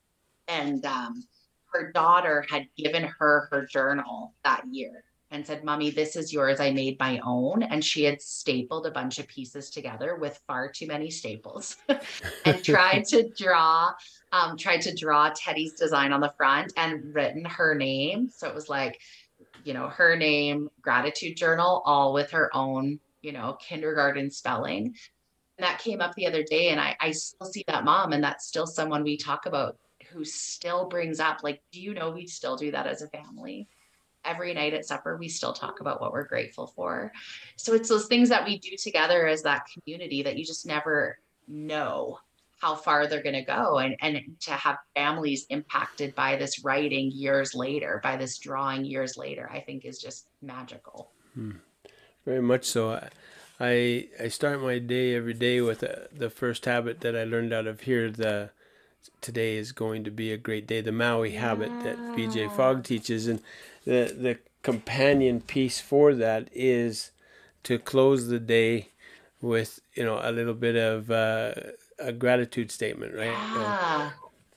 And um, her daughter had given her her journal that year and said, Mommy, this is yours. I made my own. And she had stapled a bunch of pieces together with far too many staples and tried to draw, um, tried to draw Teddy's design on the front and written her name. So it was like, you know, her name, gratitude journal, all with her own, you know, kindergarten spelling. And that came up the other day. And I, I still see that mom, and that's still someone we talk about who still brings up, like, do you know, we still do that as a family? Every night at supper, we still talk about what we're grateful for. So it's those things that we do together as that community that you just never know how far they're going to go. And, and to have families impacted by this writing years later, by this drawing years later, I think is just magical. Hmm. Very much so. I I start my day every day with a, the first habit that I learned out of here, the today is going to be a great day, the Maui habit that B J Fogg teaches. And the the companion piece for that is to close the day with, you know, a little bit of uh, a gratitude statement, right? Yeah.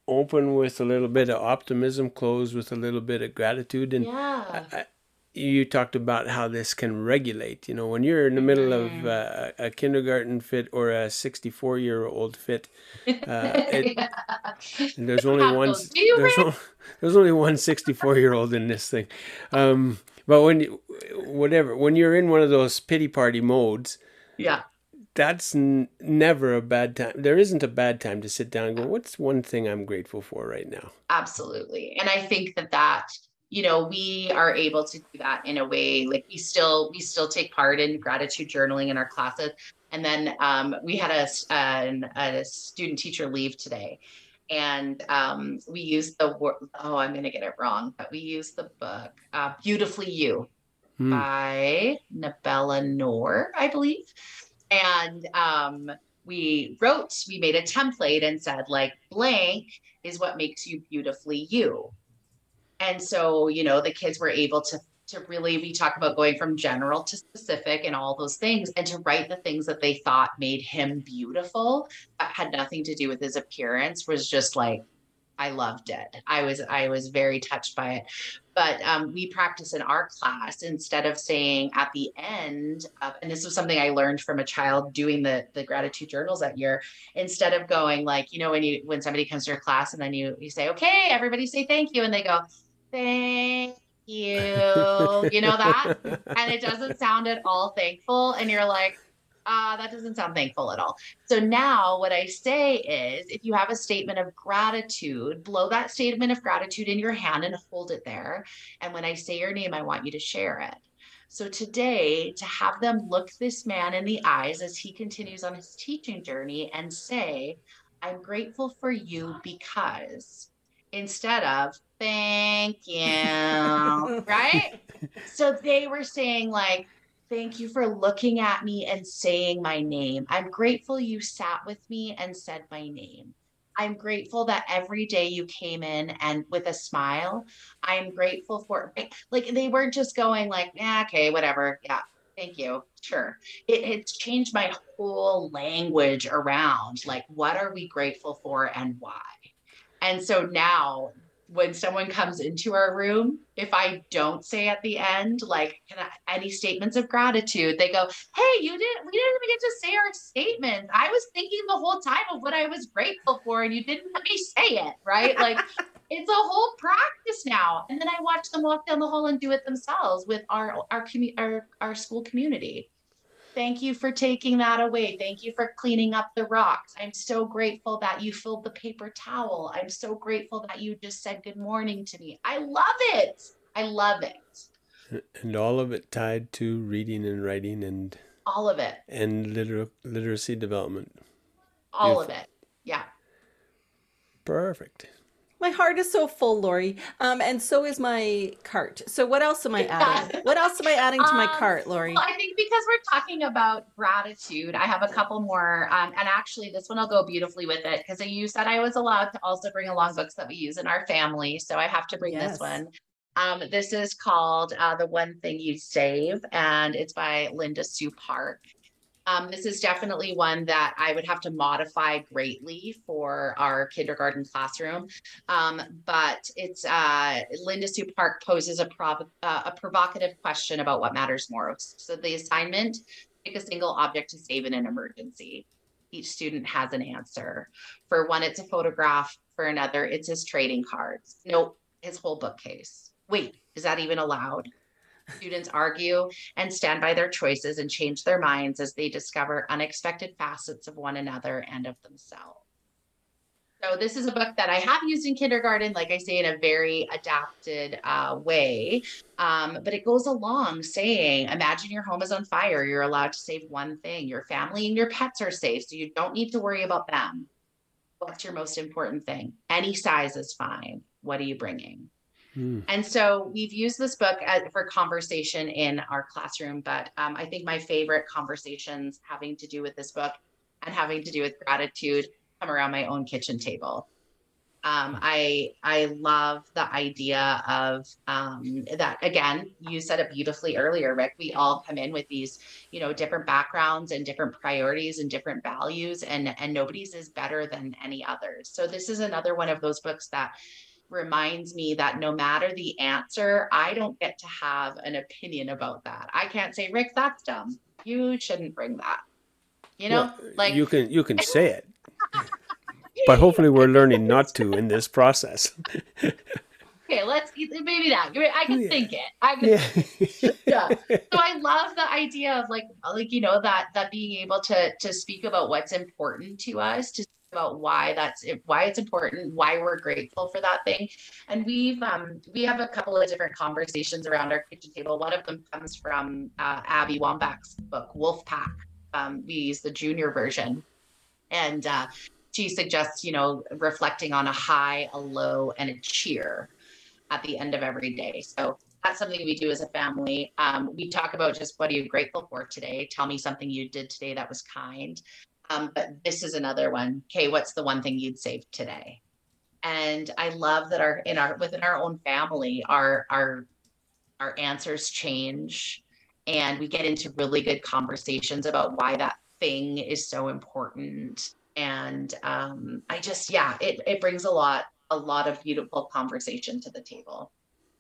open with a little bit of optimism, close with a little bit of gratitude. And Yeah. I, I, you talked about how this can regulate. You know, when you're in the middle of uh, a kindergarten fit or a sixty-four-year-old fit, uh, it Yeah. and there's I only have one. those. Do you, There's Rick? only there's only one sixty-four-year-old in this thing. Um, but when you, whatever, when you're in one of those pity party modes, Yeah. that's n- never a bad time. There isn't a bad time to sit down and go, what's one thing I'm grateful for right now? Absolutely. And I think that that, you know, we are able to do that in a way, like we still, we still take part in gratitude journaling in our classes. And then um, we had a, an, a student teacher leave today. And um, we used the word, oh, I'm going to get it wrong, but we used the book, uh, Beautifully You Hmm. by Nabella Noor, I believe. And um, we wrote, we made a template and said, like, blank is what makes you beautifully you. And so, you know, the kids were able to to really, we talk about going from general to specific and all those things, and to write the things that they thought made him beautiful that had nothing to do with his appearance was just like, I loved it. I was, I was very touched by it. But um, we practice in our class, instead of saying at the end of, and this was something I learned from a child doing the, the gratitude journals that year, instead of going like, you know, when you, when somebody comes to your class and then you, you say, okay, everybody say thank you. And they go, thank you, you know that? And it doesn't sound at all thankful. And you're like, ah, that doesn't sound thankful at all. So now what I say is, if you have a statement of gratitude, blow that statement of gratitude in your hand and hold it there. And when I say your name, I want you to share it. So today, to have them look this man in the eyes as he continues on his teaching journey and say, I'm grateful for you because, instead of thank you, right? So they were saying like, thank you for looking at me and saying my name. I'm grateful you sat with me and said my name. I'm grateful that every day you came in and with a smile. I'm grateful for, like, they weren't just going like, yeah, okay, whatever. Yeah, thank you. Sure. It, it's changed my whole language around like, what are we grateful for and why? And so now when someone comes into our room, if I don't say at the end, like, can I, any statements of gratitude, they go, hey, you didn't, we didn't even get to say our statements. I was thinking the whole time of what I was grateful for, and you didn't let me say it, right? Like, it's a whole practice now. And then I watch them walk down the hall and do it themselves with our, our, commu- our, our school community. Thank you for taking that away. Thank you for cleaning up the rocks. I'm so grateful that you filled the paper towel. I'm so grateful that you just said good morning to me. I love it. I love it. And all of it tied to reading and writing and All of it. and liter- literacy development. All Beautiful. of it. Yeah. Perfect. My heart is so full, Lori. Um, and so is my cart. So what else am I adding? What else am I adding to my Um, cart, Lori? Well, I think because we're talking about gratitude, I have a couple more. Um, and actually, this one will go beautifully with it because you said I was allowed to also bring along books that we use in our family. So I have to bring this Yes. one. Um, this is called uh, The One Thing You Save, and it's by Linda Sue Park. Um, this is definitely one that I would have to modify greatly for our kindergarten classroom. Um, but it's uh, Linda Sue Park poses a, prov- uh, a provocative question about what matters most. So the assignment, pick a single object to save in an emergency. Each student has an answer. For one, it's a photograph. For another, it's his trading cards. Nope, his whole bookcase. Wait, is that even allowed? Students argue and stand by their choices and change their minds as they discover unexpected facets of one another and of themselves. So this is a book that I have used in kindergarten, like I say, in a very adapted uh, way. Um, but it goes along saying, imagine your home is on fire. You're allowed to save one thing. Your family and your pets are safe, so you don't need to worry about them. What's your most important thing? Any size is fine. What are you bringing? Mm. And so we've used this book as, for conversation in our classroom, but um, I think my favorite conversations having to do with this book and having to do with gratitude come around my own kitchen table. Um, I I love the idea of um, that. Again, you said it beautifully earlier, Rick. We all come in with these, you know, different backgrounds and different priorities and different values, and and nobody's is better than any others. So this is another one of those books that reminds me that no matter the answer, I don't get to have an opinion about that. I can't say, Rick, that's dumb. You shouldn't bring that. You know, Well, like you can you can say it, but hopefully we're learning not to in this process. okay, let's maybe that. I can Yeah. think it. I can Yeah. yeah. So I love the idea of like like you know that that being able to to speak about what's important to us, to speak about why that's why it's important, why we're grateful for that thing. And we've um we have a couple of different conversations around our kitchen table. One of them comes from uh, Abby Wambach's book Wolf Pack. Um, we use the junior version, and uh, she suggests, you know, reflecting on a high, a low, and a cheer at the end of every day. So that's something we do as a family. Um, we talk about just what are you grateful for today? Tell me something you did today that was kind. Um, but this is another one. Okay, what's the one thing you'd save today? And I love that our in our within our own family, our our our answers change, and we get into really good conversations about why that thing is so important. And um, I just, yeah, it it brings a lot a lot of beautiful conversation to the table.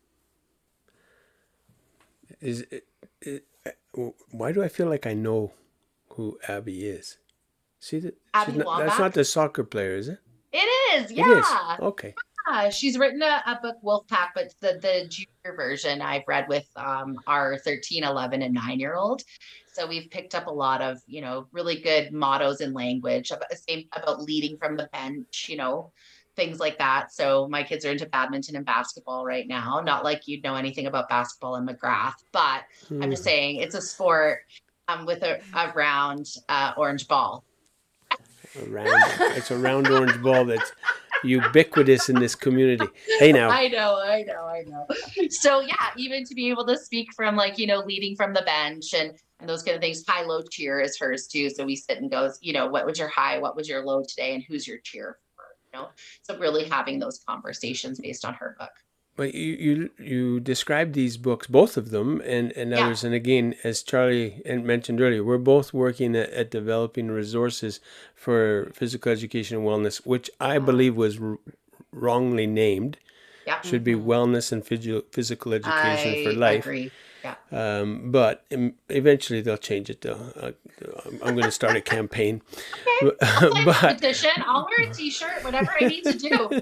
Is it, it, why do I feel like I know who Abby is? See that? Abby Not, that's Wambach? not the soccer player, is it? It is, It yeah. is. Okay. Yeah, she's written a, a book, Wolfpack, but the, the junior version I've read with um, our thirteen, eleven, and nine-year-old. So we've picked up a lot of, you know, really good mottos and language about, same about leading from the bench, you know, things like that. So my kids are into badminton and basketball right now. Not like you'd know anything about basketball in McGrath, but Hmm. I'm just saying it's a sport um, with a, a round uh, orange ball. A round, it's a round orange ball that's ubiquitous in this community. Hey now. I know, I know, I know. So yeah, even to be able to speak from like, you know, leading from the bench and and those kind of things. High low cheer is hers too. So we sit and goes, you know, what was your high? What was your low today? And who's your cheer for? You know, so really having those conversations based on her book. But you, you you described these books, both of them, and, and Yeah. others. And again, as Charlie mentioned earlier, we're both working at, at developing resources for physical education and wellness, which I believe was r- wrongly named. Yeah. Should be wellness and physio- physical education I for life. agree. Yeah. Um, but em- eventually they'll change it though. Uh, I'm, I'm going to start a campaign. Okay. I'll sign But- the petition. I'll wear a t-shirt, whatever I need to do.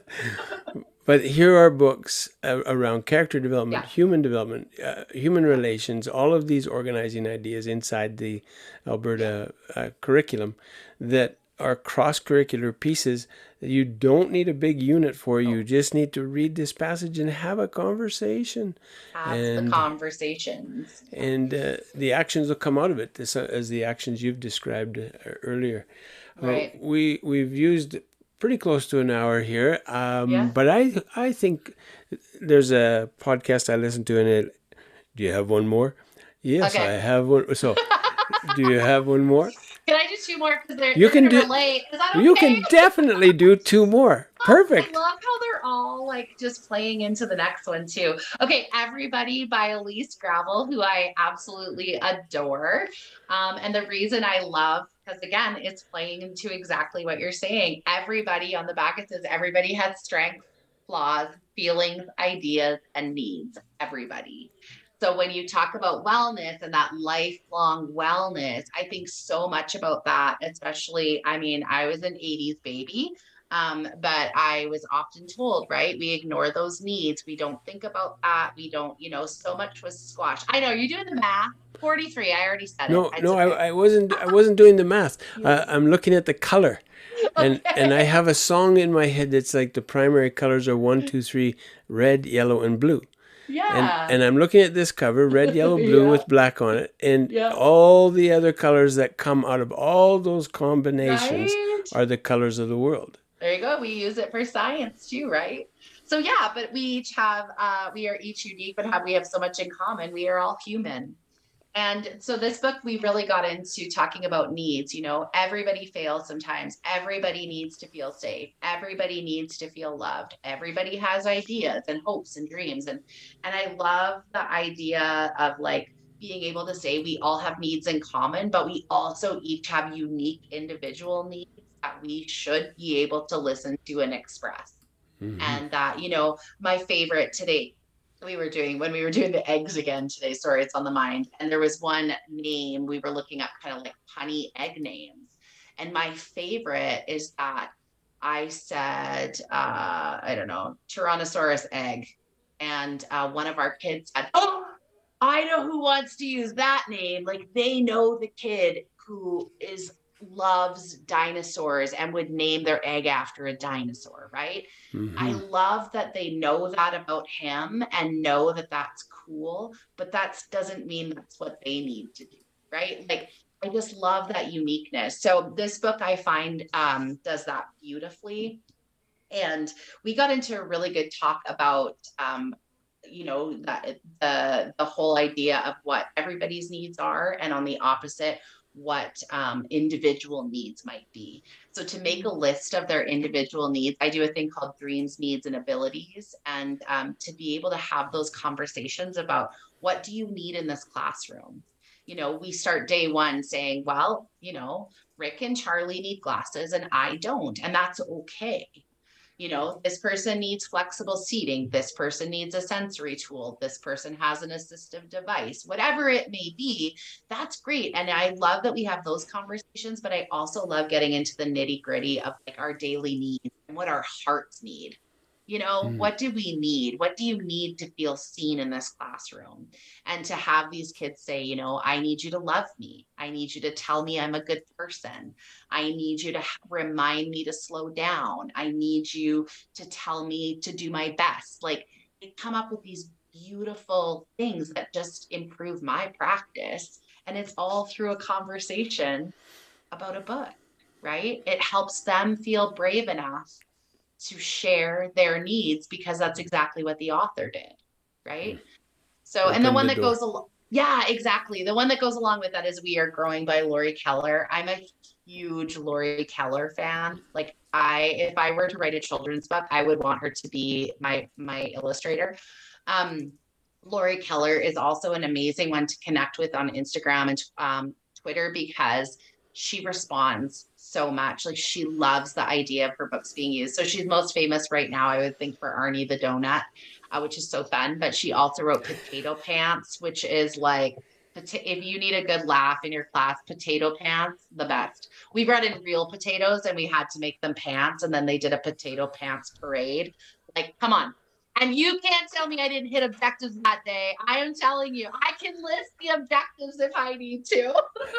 But here are books uh, around character development, Yeah. human development, uh, human relations, all of these organizing ideas inside the Alberta uh, curriculum that are cross-curricular pieces that you don't need a big unit for. You just need to read this passage and have a conversation. Have And- the conversations. And uh, the actions will come out of it, this, uh, as the actions you've described uh, earlier. Uh, Right. we, we've used pretty close to an hour here, um, Yeah. but I I think there's a podcast I listen to, and it. Do you have one more? Yes, Okay. I have one. So, do you have one more? Can I do two more? Because they're, You they're can gonna do- relate. Is that okay? You can definitely do two more. Perfect. I love how they're all like just playing into the next one too. Okay, Everybody by Elise Gravel, who I absolutely adore. Um, and the reason I love, because again, it's playing into exactly what you're saying. Everybody on the back, it says everybody has strengths, flaws, feelings, ideas, and needs. Everybody. So when you talk about wellness and that lifelong wellness, I think so much about that, especially, I mean, I was an eighties baby, um, but I was often told, right, we ignore those needs. We don't think about that. We don't, you know, so much was squashed. I know you're doing the math. forty-three, I already said No, it. It's no, okay. I, I wasn't. I wasn't doing the math. Uh, I'm looking at the color, and Okay. and I have a song in my head that's like the primary colors are one, two, three, red, yellow, and blue. Yeah. And, and I'm looking at this cover, red, yellow, blue Yeah. with black on it. And Yeah. all the other colors that come out of all those combinations Right? are the colors of the world. There you go. We use it for science too, right? So yeah, but we each have, uh, we are each unique, but have we have so much in common. We are all human. And so this book, we really got into talking about needs. You know, everybody fails sometimes. Everybody needs to feel safe. Everybody needs to feel loved. Everybody has ideas and hopes and dreams. And and I love the idea of like being able to say we all have needs in common, but we also each have unique individual needs that we should be able to listen to and express. Mm-hmm. And that, you know, my favorite today, we were doing when we were doing the eggs again today. Sorry, it's on the mind. And there was one name we were looking up, kind of like honey egg names. And my favorite is that I said, uh, I don't know, Tyrannosaurus egg. And uh, one of our kids said, oh, I know who wants to use that name. Like they know the kid who is loves dinosaurs and would name their egg after a dinosaur, right? Mm-hmm. I love that they know that about him and know that that's cool, but that doesn't mean that's what they need to do, right? Like, I just love that uniqueness. So this book I find um, does that beautifully. And we got into a really good talk about, um, you know, that the the whole idea of what everybody's needs are, and on the opposite, what um, individual needs might be. So to make a list of their individual needs, I do a thing called dreams, needs, and abilities. And um, to be able to have those conversations about what do you need in this classroom? You know, we start day one saying, well, you know, Rick and Charlie need glasses and I don't, and that's okay. You know, this person needs flexible seating. This person needs a sensory tool. This person has an assistive device, whatever it may be. That's great. And I love that we have those conversations, but I also love getting into the nitty gritty of like our daily needs and what our hearts need. You know, mm. what do we need? What do you need to feel seen in this classroom? And to have these kids say, you know, I need you to love me. I need you to tell me I'm a good person. I need you to remind me to slow down. I need you to tell me to do my best. Like they come up with these beautiful things that just improve my practice. And it's all through a conversation about a book, right? It helps them feel brave enough to share their needs because that's exactly what the author did, right? So, Open and the one the that door. goes along, yeah, exactly. The one that goes along with that is We Are Growing by Lori Keller. I'm a huge Lori Keller fan. Like I, if I were to write a children's book, I would want her to be my, my illustrator. Um, Lori Keller is also an amazing one to connect with on Instagram and um, Twitter because she responds so much. Like she loves the idea of her books being used. So she's most famous right now, I would think, for Arnie the Donut, uh, which is so fun. But she also wrote Potato Pants, which is like, if you need a good laugh in your class, Potato Pants, the best. We brought in real potatoes and we had to make them pants. And then they did a potato pants parade. Like, come on. And you can't tell me I didn't hit objectives that day. I am telling you, I can list the objectives if I need to.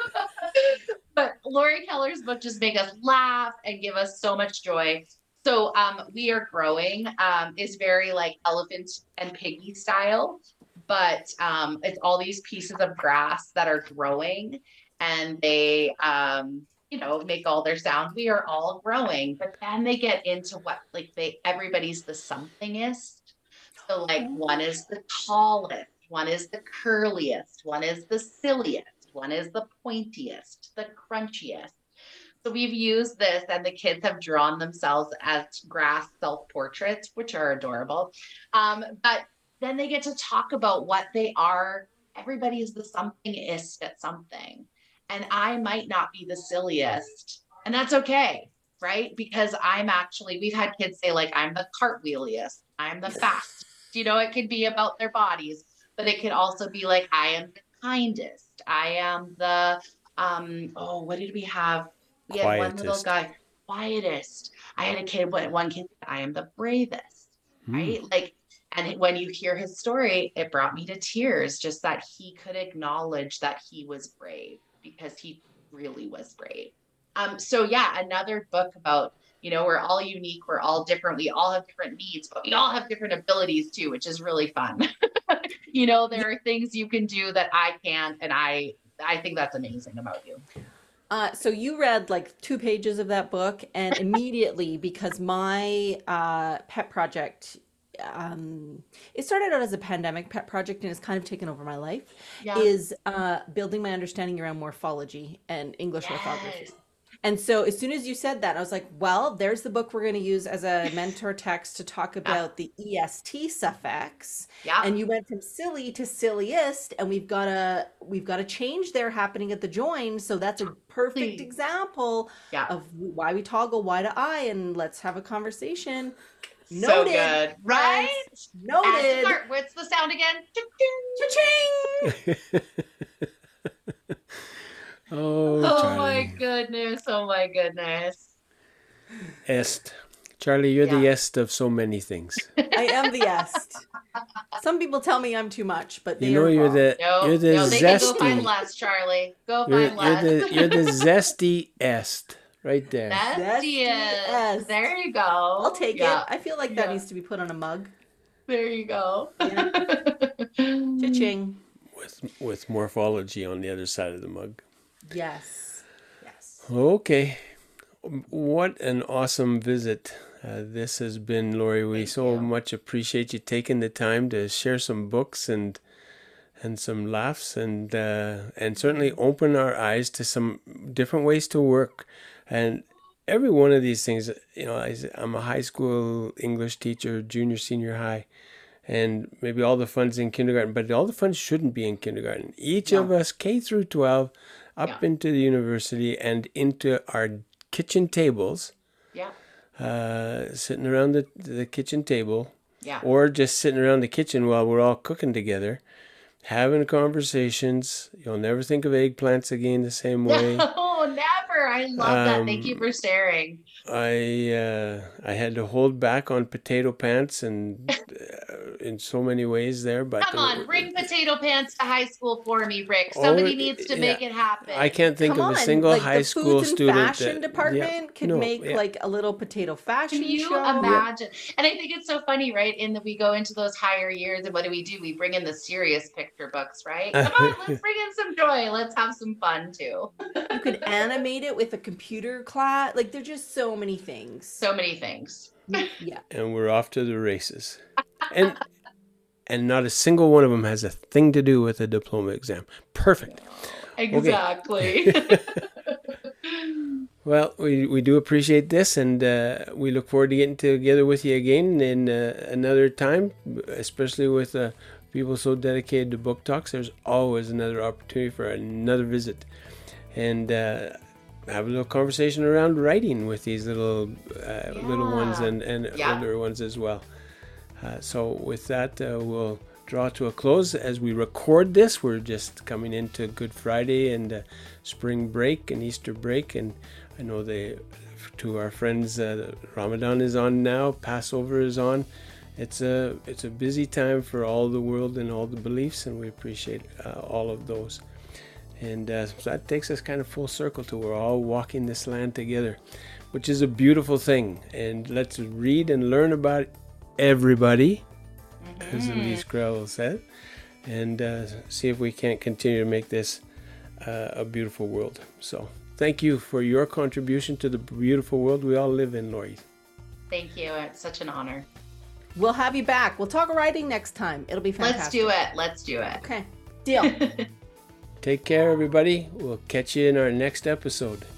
But Lori Keller's book just make us laugh and give us so much joy. So um, We Are Growing um, is very like Elephant and Piggy style, but um, it's all these pieces of grass that are growing and they, um, you know, make all their sound. We are all growing, but then they get into what, like they, everybody's the somethingest. So like one is the tallest, one is the curliest, one is the silliest, one is the pointiest, the crunchiest. So we've used this and the kids have drawn themselves as grass self-portraits, which are adorable. Um, but then they get to talk about what they are. Everybody is the somethingist at something. And I might not be the silliest. And that's okay, right? Because I'm actually, we've had kids say like, I'm the cartwheeliest, I'm the fastest. You know, it could be about their bodies, but it could also be like, I am the kindest. I am the, um, oh, what did we have? We had quietest. One little guy, quietest. I had a kid, one kid, I am the bravest, mm. right? Like, and when you hear his story, it brought me to tears, just that he could acknowledge that he was brave because he really was brave. Um, so yeah, another book about, you know, we're all unique, we're all different, we all have different needs, but we all have different abilities too, which is really fun. You know, there are things you can do that I can't, and I, I think that's amazing about you. Uh, so you read like two pages of that book, and immediately, because my uh, pet project um, it started out as a pandemic pet project and has kind of taken over my life, Yeah. is uh, building my understanding around morphology and English orthography. Yes. And so as soon as you said that, I was like, well, there's the book we're going to use as a mentor text to talk about the E S T suffix. Yeah. And you went from silly to silliest, and we've got a we've got a change there happening at the join. So that's a perfect Please. example Yeah. of why we toggle Y to I, and let's have a conversation. So Noted, good. Right? friends. Add to Noted. cart. What's the sound again? Ching-ching. Cha-ching! Oh, Oh Charlie. my goodness. Oh my goodness. Est. Charlie, you're the Yeah. est of so many things. I am the est. Some people tell me I'm too much, but they You know, are you're wrong. the No, you're the no, they can go find zesty. less, Charlie. Go You're, find you're less. the you're the zesty est right there. Zesty Zesty is. est. There you go. I'll take Yeah. it. I feel like that Yeah. needs to be put on a mug. There you go. Yeah. Cha-ching. with with morphology on the other side of the mug. Yes. Yes. Okay. What an awesome visit uh, this has been, Lori. We Thank so you. much appreciate you taking the time to share some books and and some laughs and uh, and certainly open our eyes to some different ways to work. And every one of these things, you know, I, I'm a high school English teacher, junior, senior high, and maybe all the fun's in kindergarten, but all the fun shouldn't be in kindergarten. Each of No. us, K through twelve, up Yeah. into the university and into our kitchen tables, Yeah. uh, sitting around the, the kitchen table, Yeah. or just sitting around the kitchen while we're all cooking together, having conversations. You'll never think of eggplants again the same way. No, never. I love that. Thank you Um, for sharing. I uh, I had to hold back on potato pants and uh, in so many ways there, but Come on, bring potato pants to high school for me, Rick. Oh, Somebody needs to yeah. make it happen. I can't think Come of on, a single like high the school foods and student fashion that, department yeah, could no, make yeah. like a little potato fashion Can you show. imagine? And I think it's so funny, right? In that we go into those higher years, and what do we do? We bring in the serious picture books, right? Come on, let's bring in some joy. Let's have some fun too. You could animate it with a computer class. Like there's just so many things. So many things. Yeah. And we're off to the races. And and not a single one of them has a thing to do with a diploma exam. Perfect. Exactly. Well, we, we do appreciate this, and uh, we look forward to getting together with you again in uh, another time, especially with uh, people so dedicated to book talks. There's always another opportunity for another visit. And uh, have a little conversation around writing with these little uh, little ones Yeah. and, and Yeah. older ones as well. Uh, so with that, uh, we'll draw to a close as we record this. We're just coming into Good Friday and uh, spring break and Easter break, and I know they, to our friends, uh, Ramadan is on now, Passover is on. It's a it's a busy time for all the world and all the beliefs, and we appreciate uh, all of those. And uh, so that takes us kind of full circle to we're all walking this land together, which is a beautiful thing. And let's read and learn about everybody, as Elise Grell said, and uh, see if we can't continue to make this uh, a beautiful world. So thank you for your contribution to the beautiful world we all live in, Lori. Thank you. It's such an honor. We'll have you back. We'll talk writing next time. It'll be fantastic. Let's do it. Let's do it. Okay. Deal. Take care, everybody. We'll catch you in our next episode.